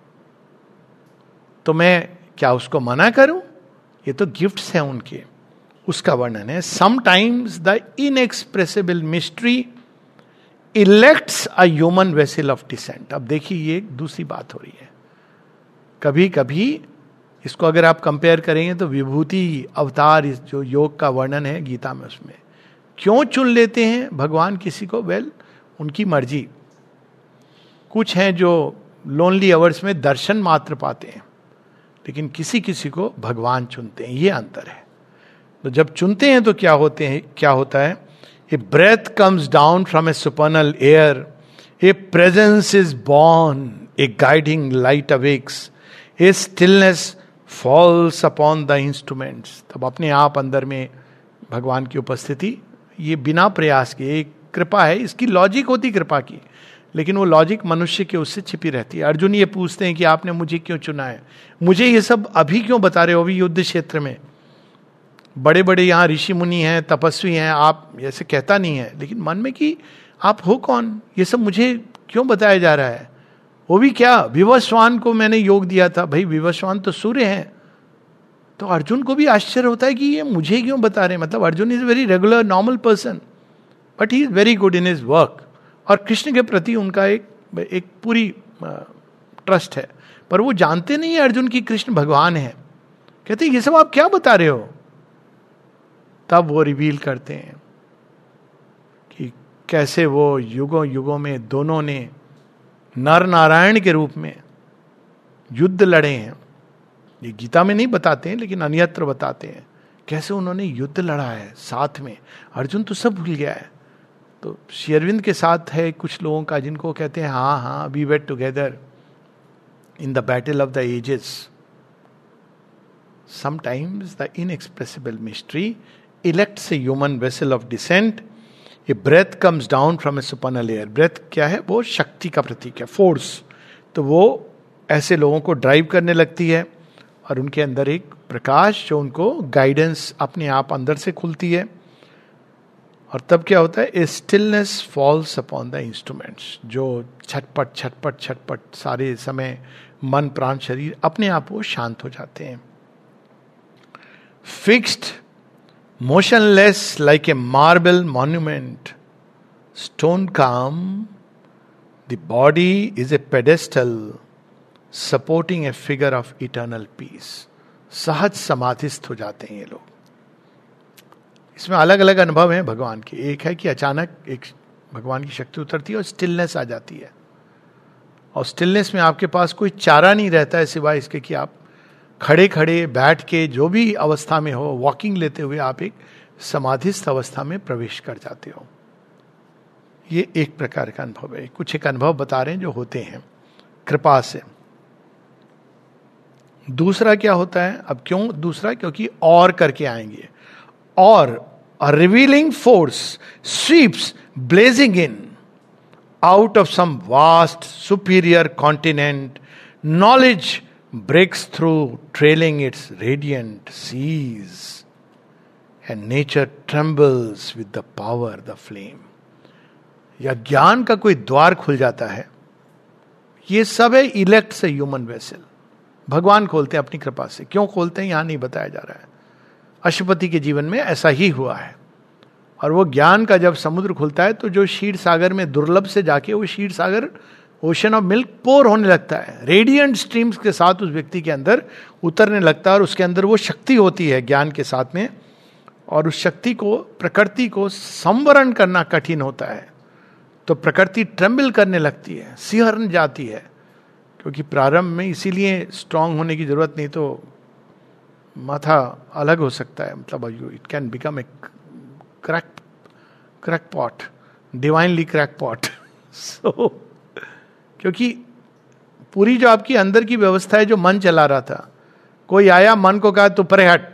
तो मैं क्या उसको मना करूं? ये तो गिफ्ट्स हैं उनके। उसका वर्णन है, sometimes the inexpressible mystery elects a human vessel of descent. अब देखिए ये एक दूसरी बात हो रही है। कभी कभी इसको अगर आप कंपेयर करेंगे तो विभूति अवतार, इस जो योग का वर्णन है गीता में, उसमें क्यों चुन लेते हैं भगवान किसी को? उनकी मर्जी। कुछ हैं जो लोनली आवर्स में दर्शन मात्र पाते हैं, लेकिन किसी किसी को भगवान चुनते हैं, ये अंतर है। तो जब चुनते हैं तो क्या होता है? A breath comes down from a supernal air, a presence is born, a guiding light awakes, a stillness falls upon the instruments. तब अपने आप अंदर में भगवान की उपस्थिति, ये बिना प्रयास के एक कृपा है। इसकी लॉजिक होती कृपा की, लेकिन वो लॉजिक मनुष्य के उससे छिपी रहती है। अर्जुन ये पूछते हैं कि आपने मुझे क्यों चुना है, मुझे ये सब अभी क्यों बता रहे हो, अभी युद्ध क्षेत्र में बड़े बड़े यहाँ ऋषि मुनि हैं, तपस्वी हैं, आप ऐसे कहता नहीं है, लेकिन मन में कि आप हो कौन, ये सब मुझे क्यों बताया जा रहा है। वो भी क्या, विवस्वान को मैंने योग दिया था, भाई विवस्वान तो सूर्य हैं। तो अर्जुन को भी आश्चर्य होता है कि ये मुझे क्यों बता रहे हैं। मतलब Arjun is very regular normal person, but he is very good in his work, और कृष्ण के प्रति उनका एक पूरी ट्रस्ट है। पर वो जानते नहीं है अर्जुन की कृष्ण भगवान है। कहते ये सब आप क्या बता रहे हो? तब वो रिवील करते हैं कि कैसे वो युगों युगों में दोनों ने नर नारायण के रूप में युद्ध लड़े हैं। ये गीता में नहीं बताते हैं, लेकिन अन्यत्र बताते हैं कैसे उन्होंने युद्ध लड़ा है साथ में। अर्जुन तो सब भूल गया है। तो श्री अरविंद के साथ है कुछ लोगों का जिनको कहते हैं हाँ we wait together in the battle of the ages. Sometimes the inexpressible mystery elects a human vessel of descent, a breath comes down from a supernal air. Breath क्या है? वो शक्ति का प्रतीक है, फोर्स। तो वो ऐसे लोगों को ड्राइव करने लगती है और उनके अंदर एक प्रकाश जो उनको गाइडेंस अपने आप अंदर से खुलती है। और तब क्या होता है? A stillness falls upon the instruments. जो छटपट छटपट छटपट सारे समय मन प्राण शरीर अपने आप वो शांत हो जाते हैं। Fixed motionless like a marble monument, stone calm, the body is a pedestal supporting a figure of eternal peace. सहज समाधिस्थ हो जाते हैं ये लोग। इसमें अलग अलग अनुभव हैं भगवान के। एक है कि अचानक एक भगवान की शक्ति उतरती है और स्टिलनेस आ जाती है, और स्टिलनेस में आपके पास कोई चारा नहीं रहता है सिवाय इसके कि आप खड़े खड़े बैठ के जो भी अवस्था में हो, वॉकिंग लेते हुए आप एक समाधिस्थ अवस्था में प्रवेश कर जाते हो। ये एक प्रकार का अनुभव है। कुछ एक अनुभव बता रहे हैं जो होते हैं कृपा से। दूसरा क्या होता है, अब क्यों दूसरा, क्योंकि और करके आएंगे, और a revealing force sweeps blazing in out of some vast superior continent. Knowledge breaks through, trailing its radiant seas, and nature trembles with the power, the flame. या ज्ञान का कोई द्वार खुल जाता है. ये सब है इलेक्ट से ह्यूमन वेसल. भगवान खोलते हैं अपनी कृपा से. क्यों खोलते हैं यहां नहीं बताया जा रहा है. अशुपति के जीवन में ऐसा ही हुआ है. और वो ज्ञान का जब समुद्र खुलता है तो जो क्षीर सागर में दुर्लभ से जाके वो Ksheer Sagar ocean of milk pour होने लगता है, रेडियंट स्ट्रीम्स के साथ उस व्यक्ति के अंदर उतरने लगता है. और उसके अंदर वो शक्ति होती है ज्ञान के साथ में, और उस शक्ति को, प्रकृति को संवरण करना कठिन होता है. तो प्रकृति ट्रेम्बल करने लगती है, सिहरन जाती है. क्योंकि प्रारंभ में इसीलिए स्ट्रांग होने की जरूरत नहीं, तो माथा अलग हो सकता है, मतलब it can become a crackpot, divinely crackpot. So क्योंकि पूरी जो आपकी अंदर की व्यवस्था है, जो मन चला रहा था, कोई आया मन को कहा तो परे हट.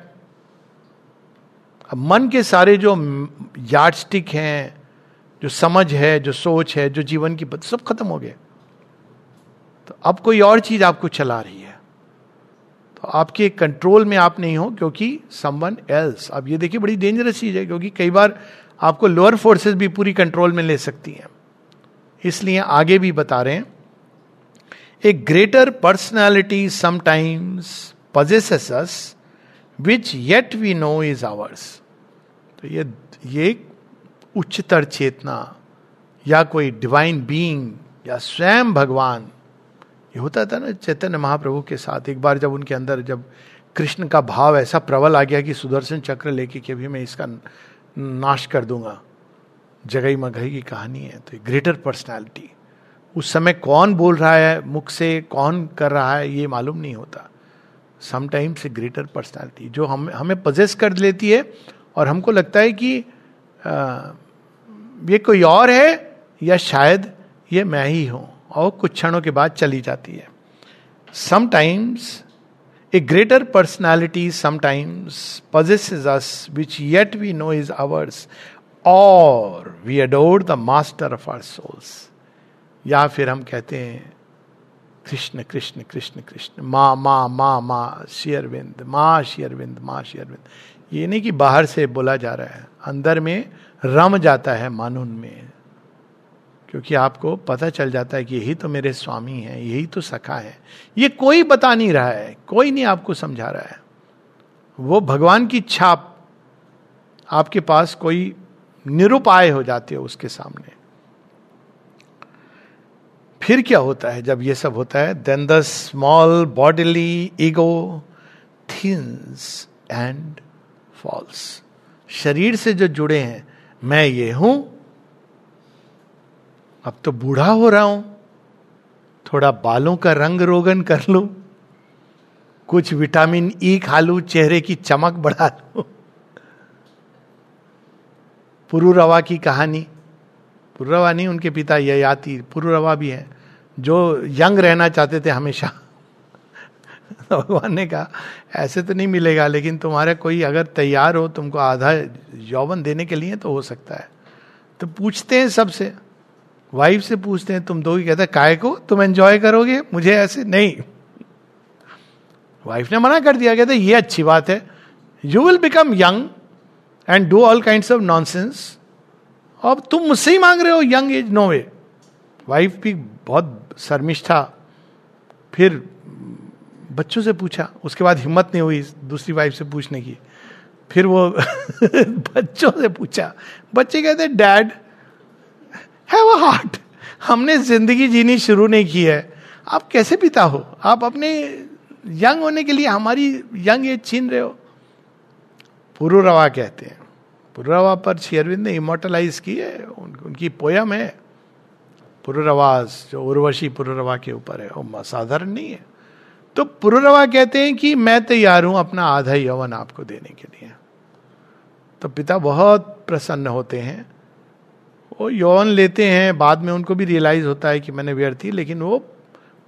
अब मन के सारे जो यार्डस्टिक हैं, जो समझ है, जो सोच है, जो जीवन की सब खत्म हो गए. तो अब कोई और चीज आपको चला रही है, तो आपके कंट्रोल में आप नहीं हो, क्योंकि समवन एल्स. अब ये देखिए बड़ी डेंजरस चीज है, क्योंकि कई बार आपको लोअर फोर्सेस भी पूरी कंट्रोल में ले सकती हैं. इसलिए आगे भी बता रहे हैं, a greater personality sometimes possesses us which yet we know is ours. तो ये उच्चतर चेतना या कोई डिवाइन बीइंग या स्वयं भगवान, ये होता था ना चैतन्य महाप्रभु के साथ. एक बार जब उनके अंदर जब कृष्ण का भाव ऐसा प्रबल आ गया कि सुदर्शन चक्र लेके कि अभी मैं इसका नाश कर दूंगा, जगई मगई की कहानी है. तो ग्रेटर पर्सनालिटी, उस समय कौन बोल रहा है मुख से, कौन कर रहा है ये मालूम नहीं होता. समटाइम्स ए ग्रेटर पर्सनालिटी जो हमें पजेस कर लेती है, और हमको लगता है कि ये कोई और है, या शायद ये मैं ही हूं, और कुछ क्षणों के बाद चली जाती है. Sometimes a greater personality sometimes possesses us which yet we know is ours, or we adore the master of our souls. या फिर हम कहते हैं कृष्ण कृष्ण कृष्ण कृष्ण, माँ माँ माँ माँ श्री अरविंद, माँ श्री अरविंद, माँ श्री अरविंद. ये नहीं कि बाहर से बोला जा रहा है, अंदर में रम जाता है मन उनमें, क्योंकि आपको पता चल जाता है कि यही तो मेरे स्वामी हैं, यही तो सखा है. ये कोई बता नहीं रहा है, कोई नहीं आपको समझा रहा है. वो भगवान की छाप आपके पास, कोई निरुपाय हो जाते हो उसके सामने. फिर क्या होता है जब ये सब होता है? Then the small bodily ego thins and falls. शरीर से जो जुड़े हैं, मैं ये हूं, अब तो बूढ़ा हो रहा हूं, थोड़ा बालों का रंग रोगन कर लूं, कुछ विटामिन ई खा लूं, चेहरे की चमक बढ़ा लूं. पुरुरवा की कहानी, पुरुरवा नहीं, उनके पिता ययाति पुरुरवा भी है, जो यंग रहना चाहते थे हमेशा. भगवान ने कहा ऐसे तो नहीं मिलेगा, लेकिन तुम्हारा कोई अगर तैयार हो तुमको आधा यौवन देने के लिए तो हो सकता है. तो पूछते हैं सबसे, वाइफ से पूछते हैं तुम दोगे, कहते काय को, तुम एंजॉय करोगे, मुझे ऐसे नहीं. वाइफ ने मना कर दिया, कहते ये अच्छी बात है, you will become young and do all kinds of nonsense. अब तुम मुझसे ही मांग रहे हो young age, no way. Wife भी बहुत शर्मिष्ठा. फिर बच्चों से पूछा, उसके बाद हिम्मत नहीं हुई दूसरी वाइफ से पूछने की. फिर वो बच्चों से पूछा, बच्चे कहते डैड हैव अ हार्ट, हमने जिंदगी जीनी शुरू नहीं की है, आप कैसे पिता हो, आप अपने यंग होने के लिए हमारी यंग एज छीन रहे हो. पुरुरवा कहते हैं, पुरुरवा पर श्री अरविंद ने इमोर्टलाइज की है, उनकी पोयम है पुरुरवास, जो उर्वशी पुरुरवा के ऊपर है, वो साधारण नहीं है. तो पुरुरवा कहते हैं कि मैं तैयार हूं अपना आधा यौवन आपको देने के लिए. तो पिता बहुत प्रसन्न होते हैं, वो यौवन लेते हैं. बाद में उनको भी रियलाइज होता है कि मैंने व्यर्थ ही, लेकिन वो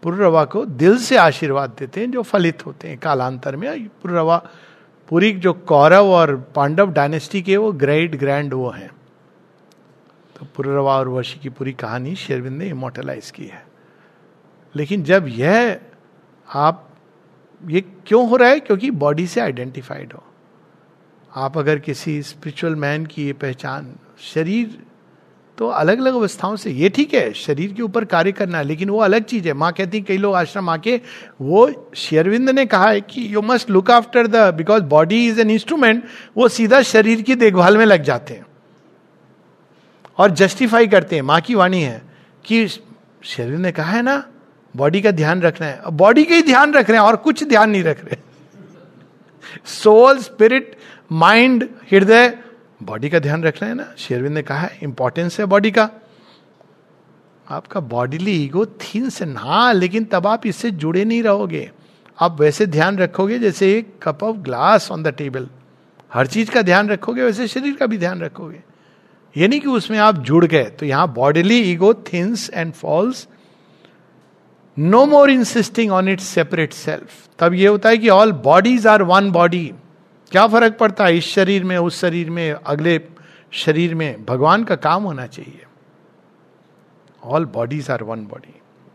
पुरुरवा को दिल से आशीर्वाद देते हैं जो फलित होते हैं कालांतर में। पुरुरवा पूरी जो कौरव और पांडव डायनेस्टी के वो ग्रेट ग्रैंड वो हैं। तो पुरुरवा और वशी की पूरी कहानी श्री अरविंद ने इमोर्टलाइज की है। लेकिन जब यह आप ये क्यों हो रहा है? क्योंकि बॉडी से आइडेंटिफाइड हो आप। अगर किसी स्पिरिचुअल मैन की ये पहचान, शरीर तो अलग अलग अवस्थाओं से, ये ठीक है शरीर के ऊपर कार्य करना है, लेकिन वो अलग चीज है। माँ कहती कई लोग आश्रम आके, वो श्री अरविंद ने कहा है कि you must look after the, because body is an instrument, वो सीधा शरीर की देखभाल में लग जाते हैं और जस्टिफाई करते हैं। माँ की वाणी है कि श्री अरविंद ने कहा है ना बॉडी का ध्यान रखना है, बॉडी का ही ध्यान रख रहे हैं और कुछ ध्यान नहीं रख रहे। सोल, स्पिरिट, माइंड, हृदय, बॉडी का ध्यान रखना है ना। श्री अरविंद ने कहा है इंपॉर्टेंस है बॉडी का। आपका बॉडीली ईगो थिन्स है हाँ, लेकिन तब आप इससे जुड़े नहीं रहोगे। आप वैसे ध्यान रखोगे जैसे एक cup of glass on the table, हर चीज का ध्यान रखोगे, वैसे शरीर का भी ध्यान रखोगे। ये नहीं कि उसमें आप जुड़ गए। तो यहां bodily ego thins and falls, no more insisting on its separate self. तब ये होता है कि all bodies are one body. क्या फर्क पड़ता है इस शरीर में, उस शरीर में, अगले शरीर में? भगवान का काम होना चाहिए। All bodies are one body.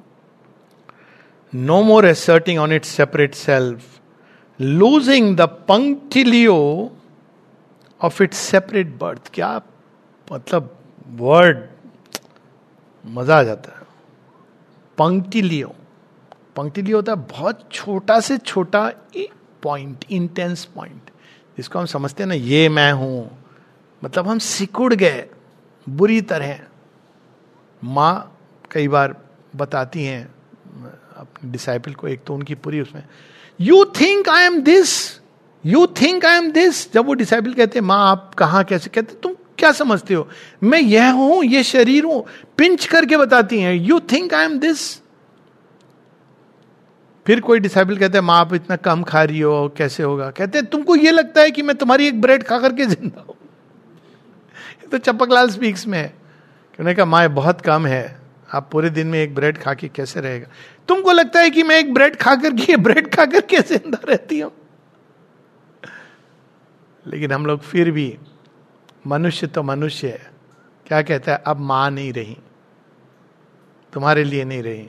No more asserting on its separate self, losing the punctilio of its separate birth। क्या मतलब वर्ड, मजा आ जाता है। पंक्टिलियो, पंक्टिलियो होता है बहुत छोटा से छोटा पॉइंट, इंटेंस पॉइंट, जिसको हम समझते हैं ना ये मैं हूं, मतलब हम सिकुड़ गए बुरी तरह। माँ कई बार बताती हैं अपने डिसाइपल को, एक तो उनकी पूरी उसमें, you think I am this, you think I am this. जब वो डिसाइपल कहते हैं माँ आप कहाँ कैसे, कहते तुम क्या समझते हो, मैं यह हूं, ये शरीर हूं, पिंच करके बताती हैं you think I am this. फिर कोई डिसाइपल कहते हैं माँ आप इतना कम खा रही हो, कैसे होगा? कहते हैं तुमको ये लगता है कि मैं तुम्हारी एक ब्रेड खा करके जिंदा हूं। तो चपकलाल स्पीक्स में है कि उन्होंने कहा माँ बहुत कम है, आप पूरे दिन में एक ब्रेड खा के कैसे रहेगा? तुमको लगता है कि मैं एक ब्रेड खा करके जिंदा रहती हूं। लेकिन हम लोग फिर भी, मनुष्य तो मनुष्य है, क्या कहता है अब मां नहीं रही, तुम्हारे लिए नहीं रही।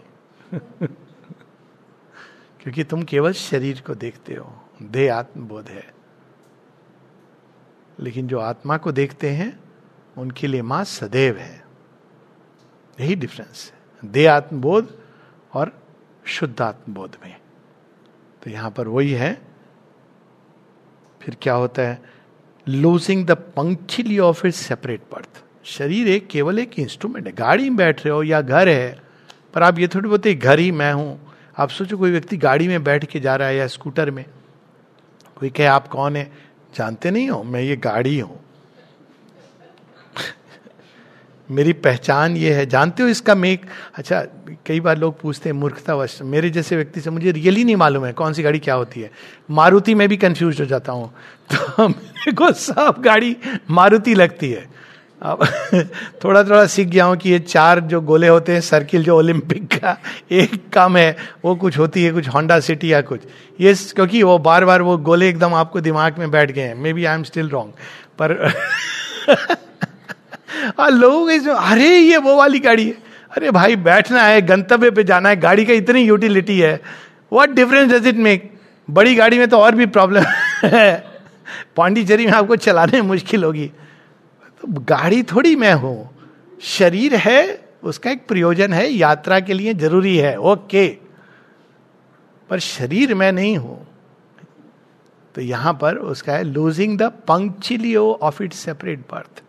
क्योंकि तुम केवल शरीर को देखते हो, देह आत्मबोध है। लेकिन जो आत्मा को देखते हैं उनके लिए मां सदैव है। यही डिफरेंस है देह आत्मबोध और शुद्ध आत्मबोध में। तो यहां पर वही है। फिर क्या होता है? Losing the punctilio of its separate birth. शरीर एक केवल एक इंस्ट्रूमेंट है। गाड़ी में बैठ रहे हो या घर है, पर आप ये थोड़ी बोलते घर ही मैं हूं। आप सोचो कोई व्यक्ति गाड़ी में बैठ के जा रहा है या स्कूटर में, कोई कहे आप कौन है, जानते नहीं हो मैं ये गाड़ी हूं, मेरी पहचान ये है, जानते हो इसका मेक। अच्छा कई बार लोग पूछते हैं मूर्खतावश, मेरे जैसे व्यक्ति से मुझे रियली नहीं मालूम है कौन सी गाड़ी क्या होती है। मारुति में भी कंफ्यूज हो जाता हूं, तो मेरे को सब गाड़ी मारुति लगती है। अब थोड़ा थोड़ा सीख गया हूं कि ये 4 जो गोले होते हैं सर्किल जो ओलंपिक का, एक कम है वो कुछ होती है, कुछ होंडा सिटी या कुछ ये, क्योंकि वो बार बार वो गोले एकदम आपको दिमाग में बैठ गए हैं। Maybe I am still wrong, पर लोग अरे ये वो वाली गाड़ी है। अरे भाई बैठना है, गंतव्य पे जाना है, गाड़ी का इतनी यूटिलिटी है, what difference does it make? बड़ी गाड़ी में तो और भी प्रॉब्लम है, पांडिचेरी में आपको चलाने में मुश्किल होगी। तो गाड़ी थोड़ी मैं हूं, शरीर है, उसका एक प्रयोजन है, यात्रा के लिए जरूरी है, ओके, पर शरीर मैं नहीं हूं। तो यहां पर उसका है losing the punctilio of its separate birth.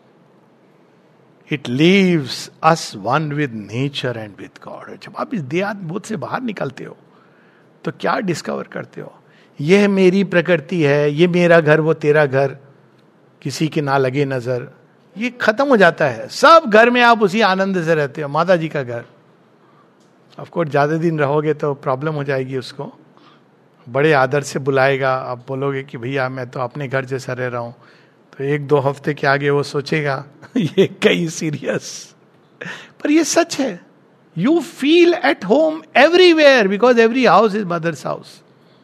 It leaves us one with nature and with God. जब आप इस देहात्मबोध से बाहर निकलते हो तो क्या डिस्कवर करते हो? यह मेरी प्रकृति है, ये मेरा घर, वो तेरा घर, किसी की ना लगे नजर, ये खत्म हो जाता है। सब घर में आप उसी आनंद से रहते हो। माता जी का घर, ऑफकोर्स ज्यादा दिन रहोगे तो प्रॉब्लम हो जाएगी, उसको बड़े आदर से बुलाएगा। आप बोलोगे कि भैया मैं तो अपने घर जैसा रह रहा हूं, तो 1-2 हफ्ते के आगे वो सोचेगा ये कई सीरियस। पर ये सच है, you feel at home everywhere because every house is mother's house.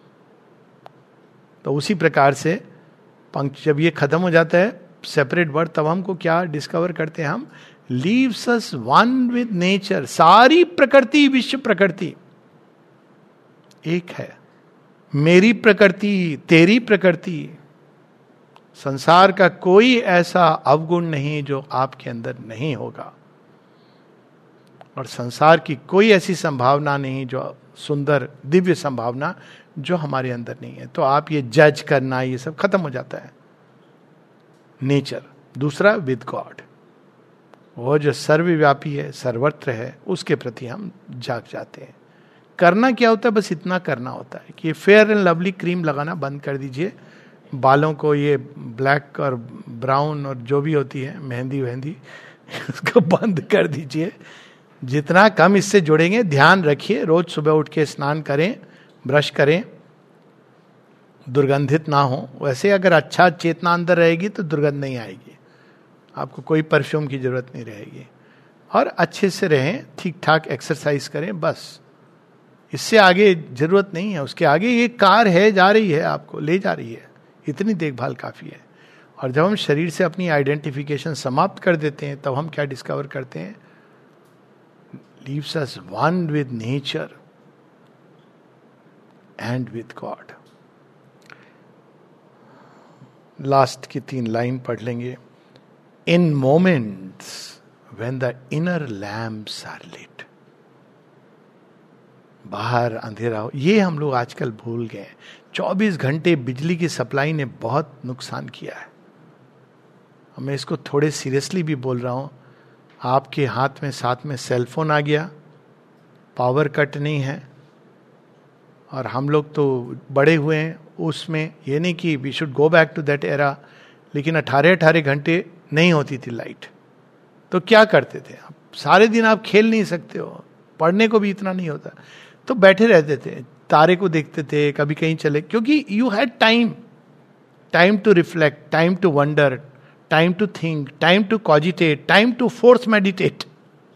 तो उसी प्रकार से जब ये खत्म हो जाता है सेपरेट वर्ड, तब हमको क्या डिस्कवर करते हैं हम? Leaves us one with nature. सारी प्रकृति, विश्व प्रकृति एक है. मेरी प्रकृति, तेरी प्रकृति, संसार का कोई ऐसा अवगुण नहीं जो आपके अंदर नहीं होगा, और संसार की कोई ऐसी संभावना नहीं जो सुंदर दिव्य संभावना जो हमारे अंदर नहीं है. तो आप ये जज करना, ये सब खत्म हो जाता है. नेचर. दूसरा विद गॉड, वो जो सर्वव्यापी है, सर्वत्र है, उसके प्रति हम जाग जाते हैं. करना क्या होता है? बस इतना करना होता है कि फेयर एंड लवली क्रीम लगाना बंद कर दीजिए. बालों को ये ब्लैक और ब्राउन और जो भी होती है मेहंदी वहंदी उसको बंद कर दीजिए. जितना कम इससे जुड़ेंगे. ध्यान रखिए, रोज सुबह उठ के स्नान करें, ब्रश करें, दुर्गंधित ना हो. वैसे अगर अच्छा चेतना अंदर रहेगी तो दुर्गंध नहीं आएगी, आपको कोई परफ्यूम की जरूरत नहीं रहेगी. और अच्छे से रहें, ठीक ठाक एक्सरसाइज करें, बस. इससे आगे जरूरत नहीं है. उसके आगे ये कार है, जा रही है, आपको ले जा रही है, इतनी देखभाल काफी है. और जब हम शरीर से अपनी आइडेंटिफिकेशन समाप्त कर देते हैं, तब हम क्या डिस्कवर करते हैं? Leaves us one with nature and with God. Last की 3 लाइन पढ़ लेंगे. In moments when the inner lamps are lit. बाहर अंधेरा हो, ये हम लोग आजकल भूल गए. 24 घंटे बिजली की सप्लाई ने बहुत नुकसान किया है. मैं इसको थोड़े सीरियसली भी बोल रहा हूं. आपके हाथ में साथ में सेलफोन आ गया, पावर कट नहीं है, और हम लोग तो बड़े हुए हैं उसमें. ये नहीं कि we should go back to that era, लेकिन 18 घंटे नहीं होती थी लाइट, तो क्या करते थे आप? सारे दिन आप खेल नहीं सकते हो, पढ़ने को भी इतना नहीं होता, तो बैठे रहते थे, तारे को देखते थे, कभी कहीं चले, क्योंकि you had time to reflect, time to wonder, time to think, time to cogitate, time to force meditate.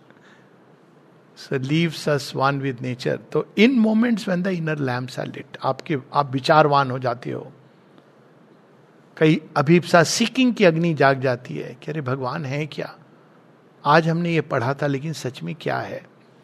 So leaves us one with nature. तो in moments when the inner lamps are lit, आप विचारवान हो जाते हो. कई अभिप्सा seeking की अग्नि जाग जाती है कि अरे भगवान है क्या? आज हमने ये पढ़ा था, लेकिन सच में क्या है?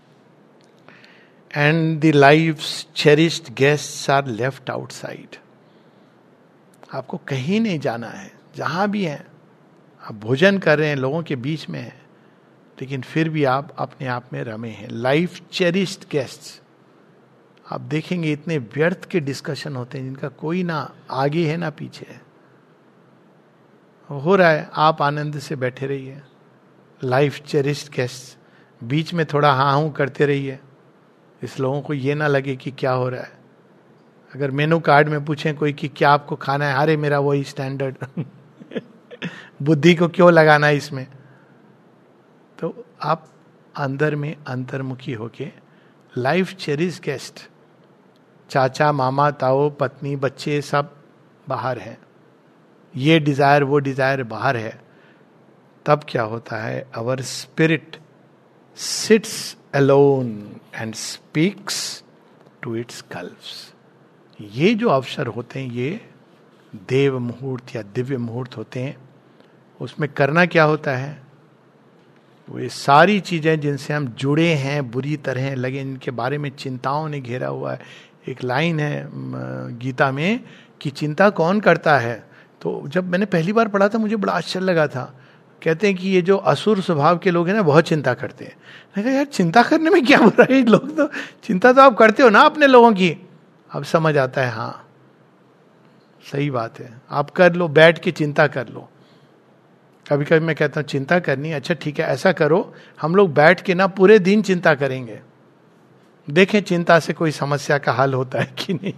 And the life's cherished guests are left outside. आपको कहीं नहीं जाना है, जहां भी हैं आप भोजन कर रहे हैं, लोगों के बीच में हैं, लेकिन फिर भी आप अपने आप में रमे हैं. Life cherished guests. आप देखेंगे इतने व्यर्थ के डिस्कशन होते हैं जिनका कोई ना आगे है ना पीछे है. हो रहा है, आप आनंद से बैठे रहिए. Life cherished guests. बीच में थोड़ा हाँ हूं करते रहिए, इस लोगों को ये ना लगे कि क्या हो रहा है. अगर मेनू कार्ड में पूछें कोई कि क्या आपको खाना है, अरे मेरा वही स्टैंडर्ड बुद्धि को क्यों लगाना है इसमें. तो आप अंदर में अंतर्मुखी होके लाइफ चेरिश गेस्ट, चाचा मामा ताऊ पत्नी बच्चे सब बाहर हैं, ये डिजायर वो डिजायर बाहर है. तब क्या होता है? Our spirit sits alone and speaks to its gulfs. ये जो अवसर होते हैं, ये देव मुहूर्त या दिव्य मुहूर्त होते हैं. उसमें करना क्या होता है? वो ये सारी चीजें जिनसे हम जुड़े हैं, बुरी तरह लगे, इनके बारे में चिंताओं ने घेरा हुआ है. एक लाइन है गीता में कि चिंता कौन करता है. तो जब मैंने पहली बार पढ़ा था मुझे बड़ा आश्चर्य लगा था. कहते हैं कि ये जो असुर स्वभाव के लोग हैं ना, बहुत चिंता करते हैं. मैं कहा यार चिंता करने में क्या बुरा है? लोग तो चिंता तो आप करते हो ना अपने लोगों की. अब समझ आता है, हाँ सही बात है, आप कर लो, बैठ के चिंता कर लो. कभी कभी मैं कहता हूँ चिंता करनी, अच्छा ठीक है ऐसा करो, हम लोग बैठ के ना पूरे दिन चिंता करेंगे, देखें चिंता से कोई समस्या का हल होता है कि नहीं.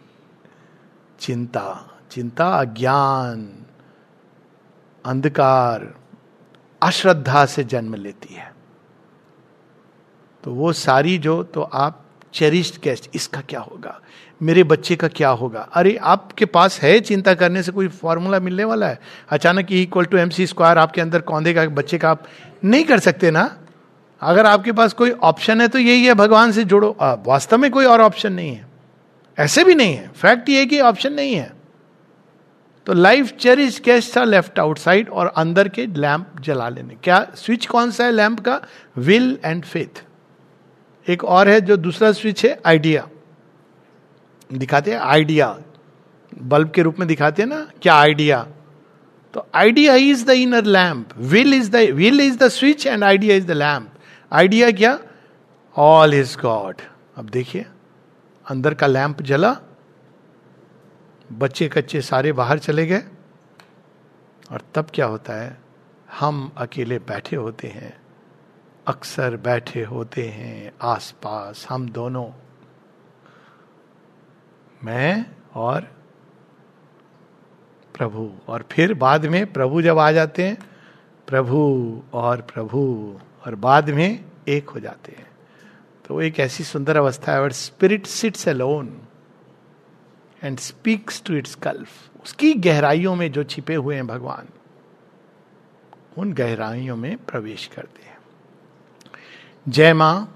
चिंता अज्ञान, अंधकार, अश्रद्धा से जन्म लेती है. तो वो सारी जो, तो आप चेरिश्ड गेस्ट, इसका क्या होगा, मेरे बच्चे का क्या होगा. अरे आपके पास है चिंता करने से कोई फॉर्मूला मिलने वाला है? अचानक E = MC² आपके अंदर कौंधे का बच्चे का आप नहीं कर सकते ना. अगर आपके पास कोई ऑप्शन है तो यही है, भगवान से जुड़ो। वास्तव में कोई और ऑप्शन नहीं है, ऐसे भी नहीं है, फैक्ट ये है कि ऑप्शन नहीं है। तो life cherish guests are left outside, और अंदर के लैंप जला लेने। क्या स्विच कौन सा है लैंप का? Will and faith. एक और है जो दूसरा स्विच है, आइडिया। दिखाते हैं आइडिया, बल्ब के रूप में दिखाते हैं ना, क्या आइडिया। तो idea is the inner lamp, will is the switch and idea is the lamp. Idea क्या? All is God. अब देखिए अंदर का लैंप जला, बच्चे कच्चे सारे बाहर चले गए, और तब क्या होता है? हम अकेले बैठे होते हैं, अक्सर बैठे होते हैं आसपास हम दोनों, मैं और प्रभु। और फिर बाद में प्रभु जब आ जाते हैं, प्रभु, और बाद में एक हो जाते हैं। तो एक ऐसी सुंदर अवस्था है, spirit sits alone and speaks to its calf. उसकी गहराइयों में जो छिपे हुए हैं भगवान, उन गहराइयों में प्रवेश करते हैं। जय मां।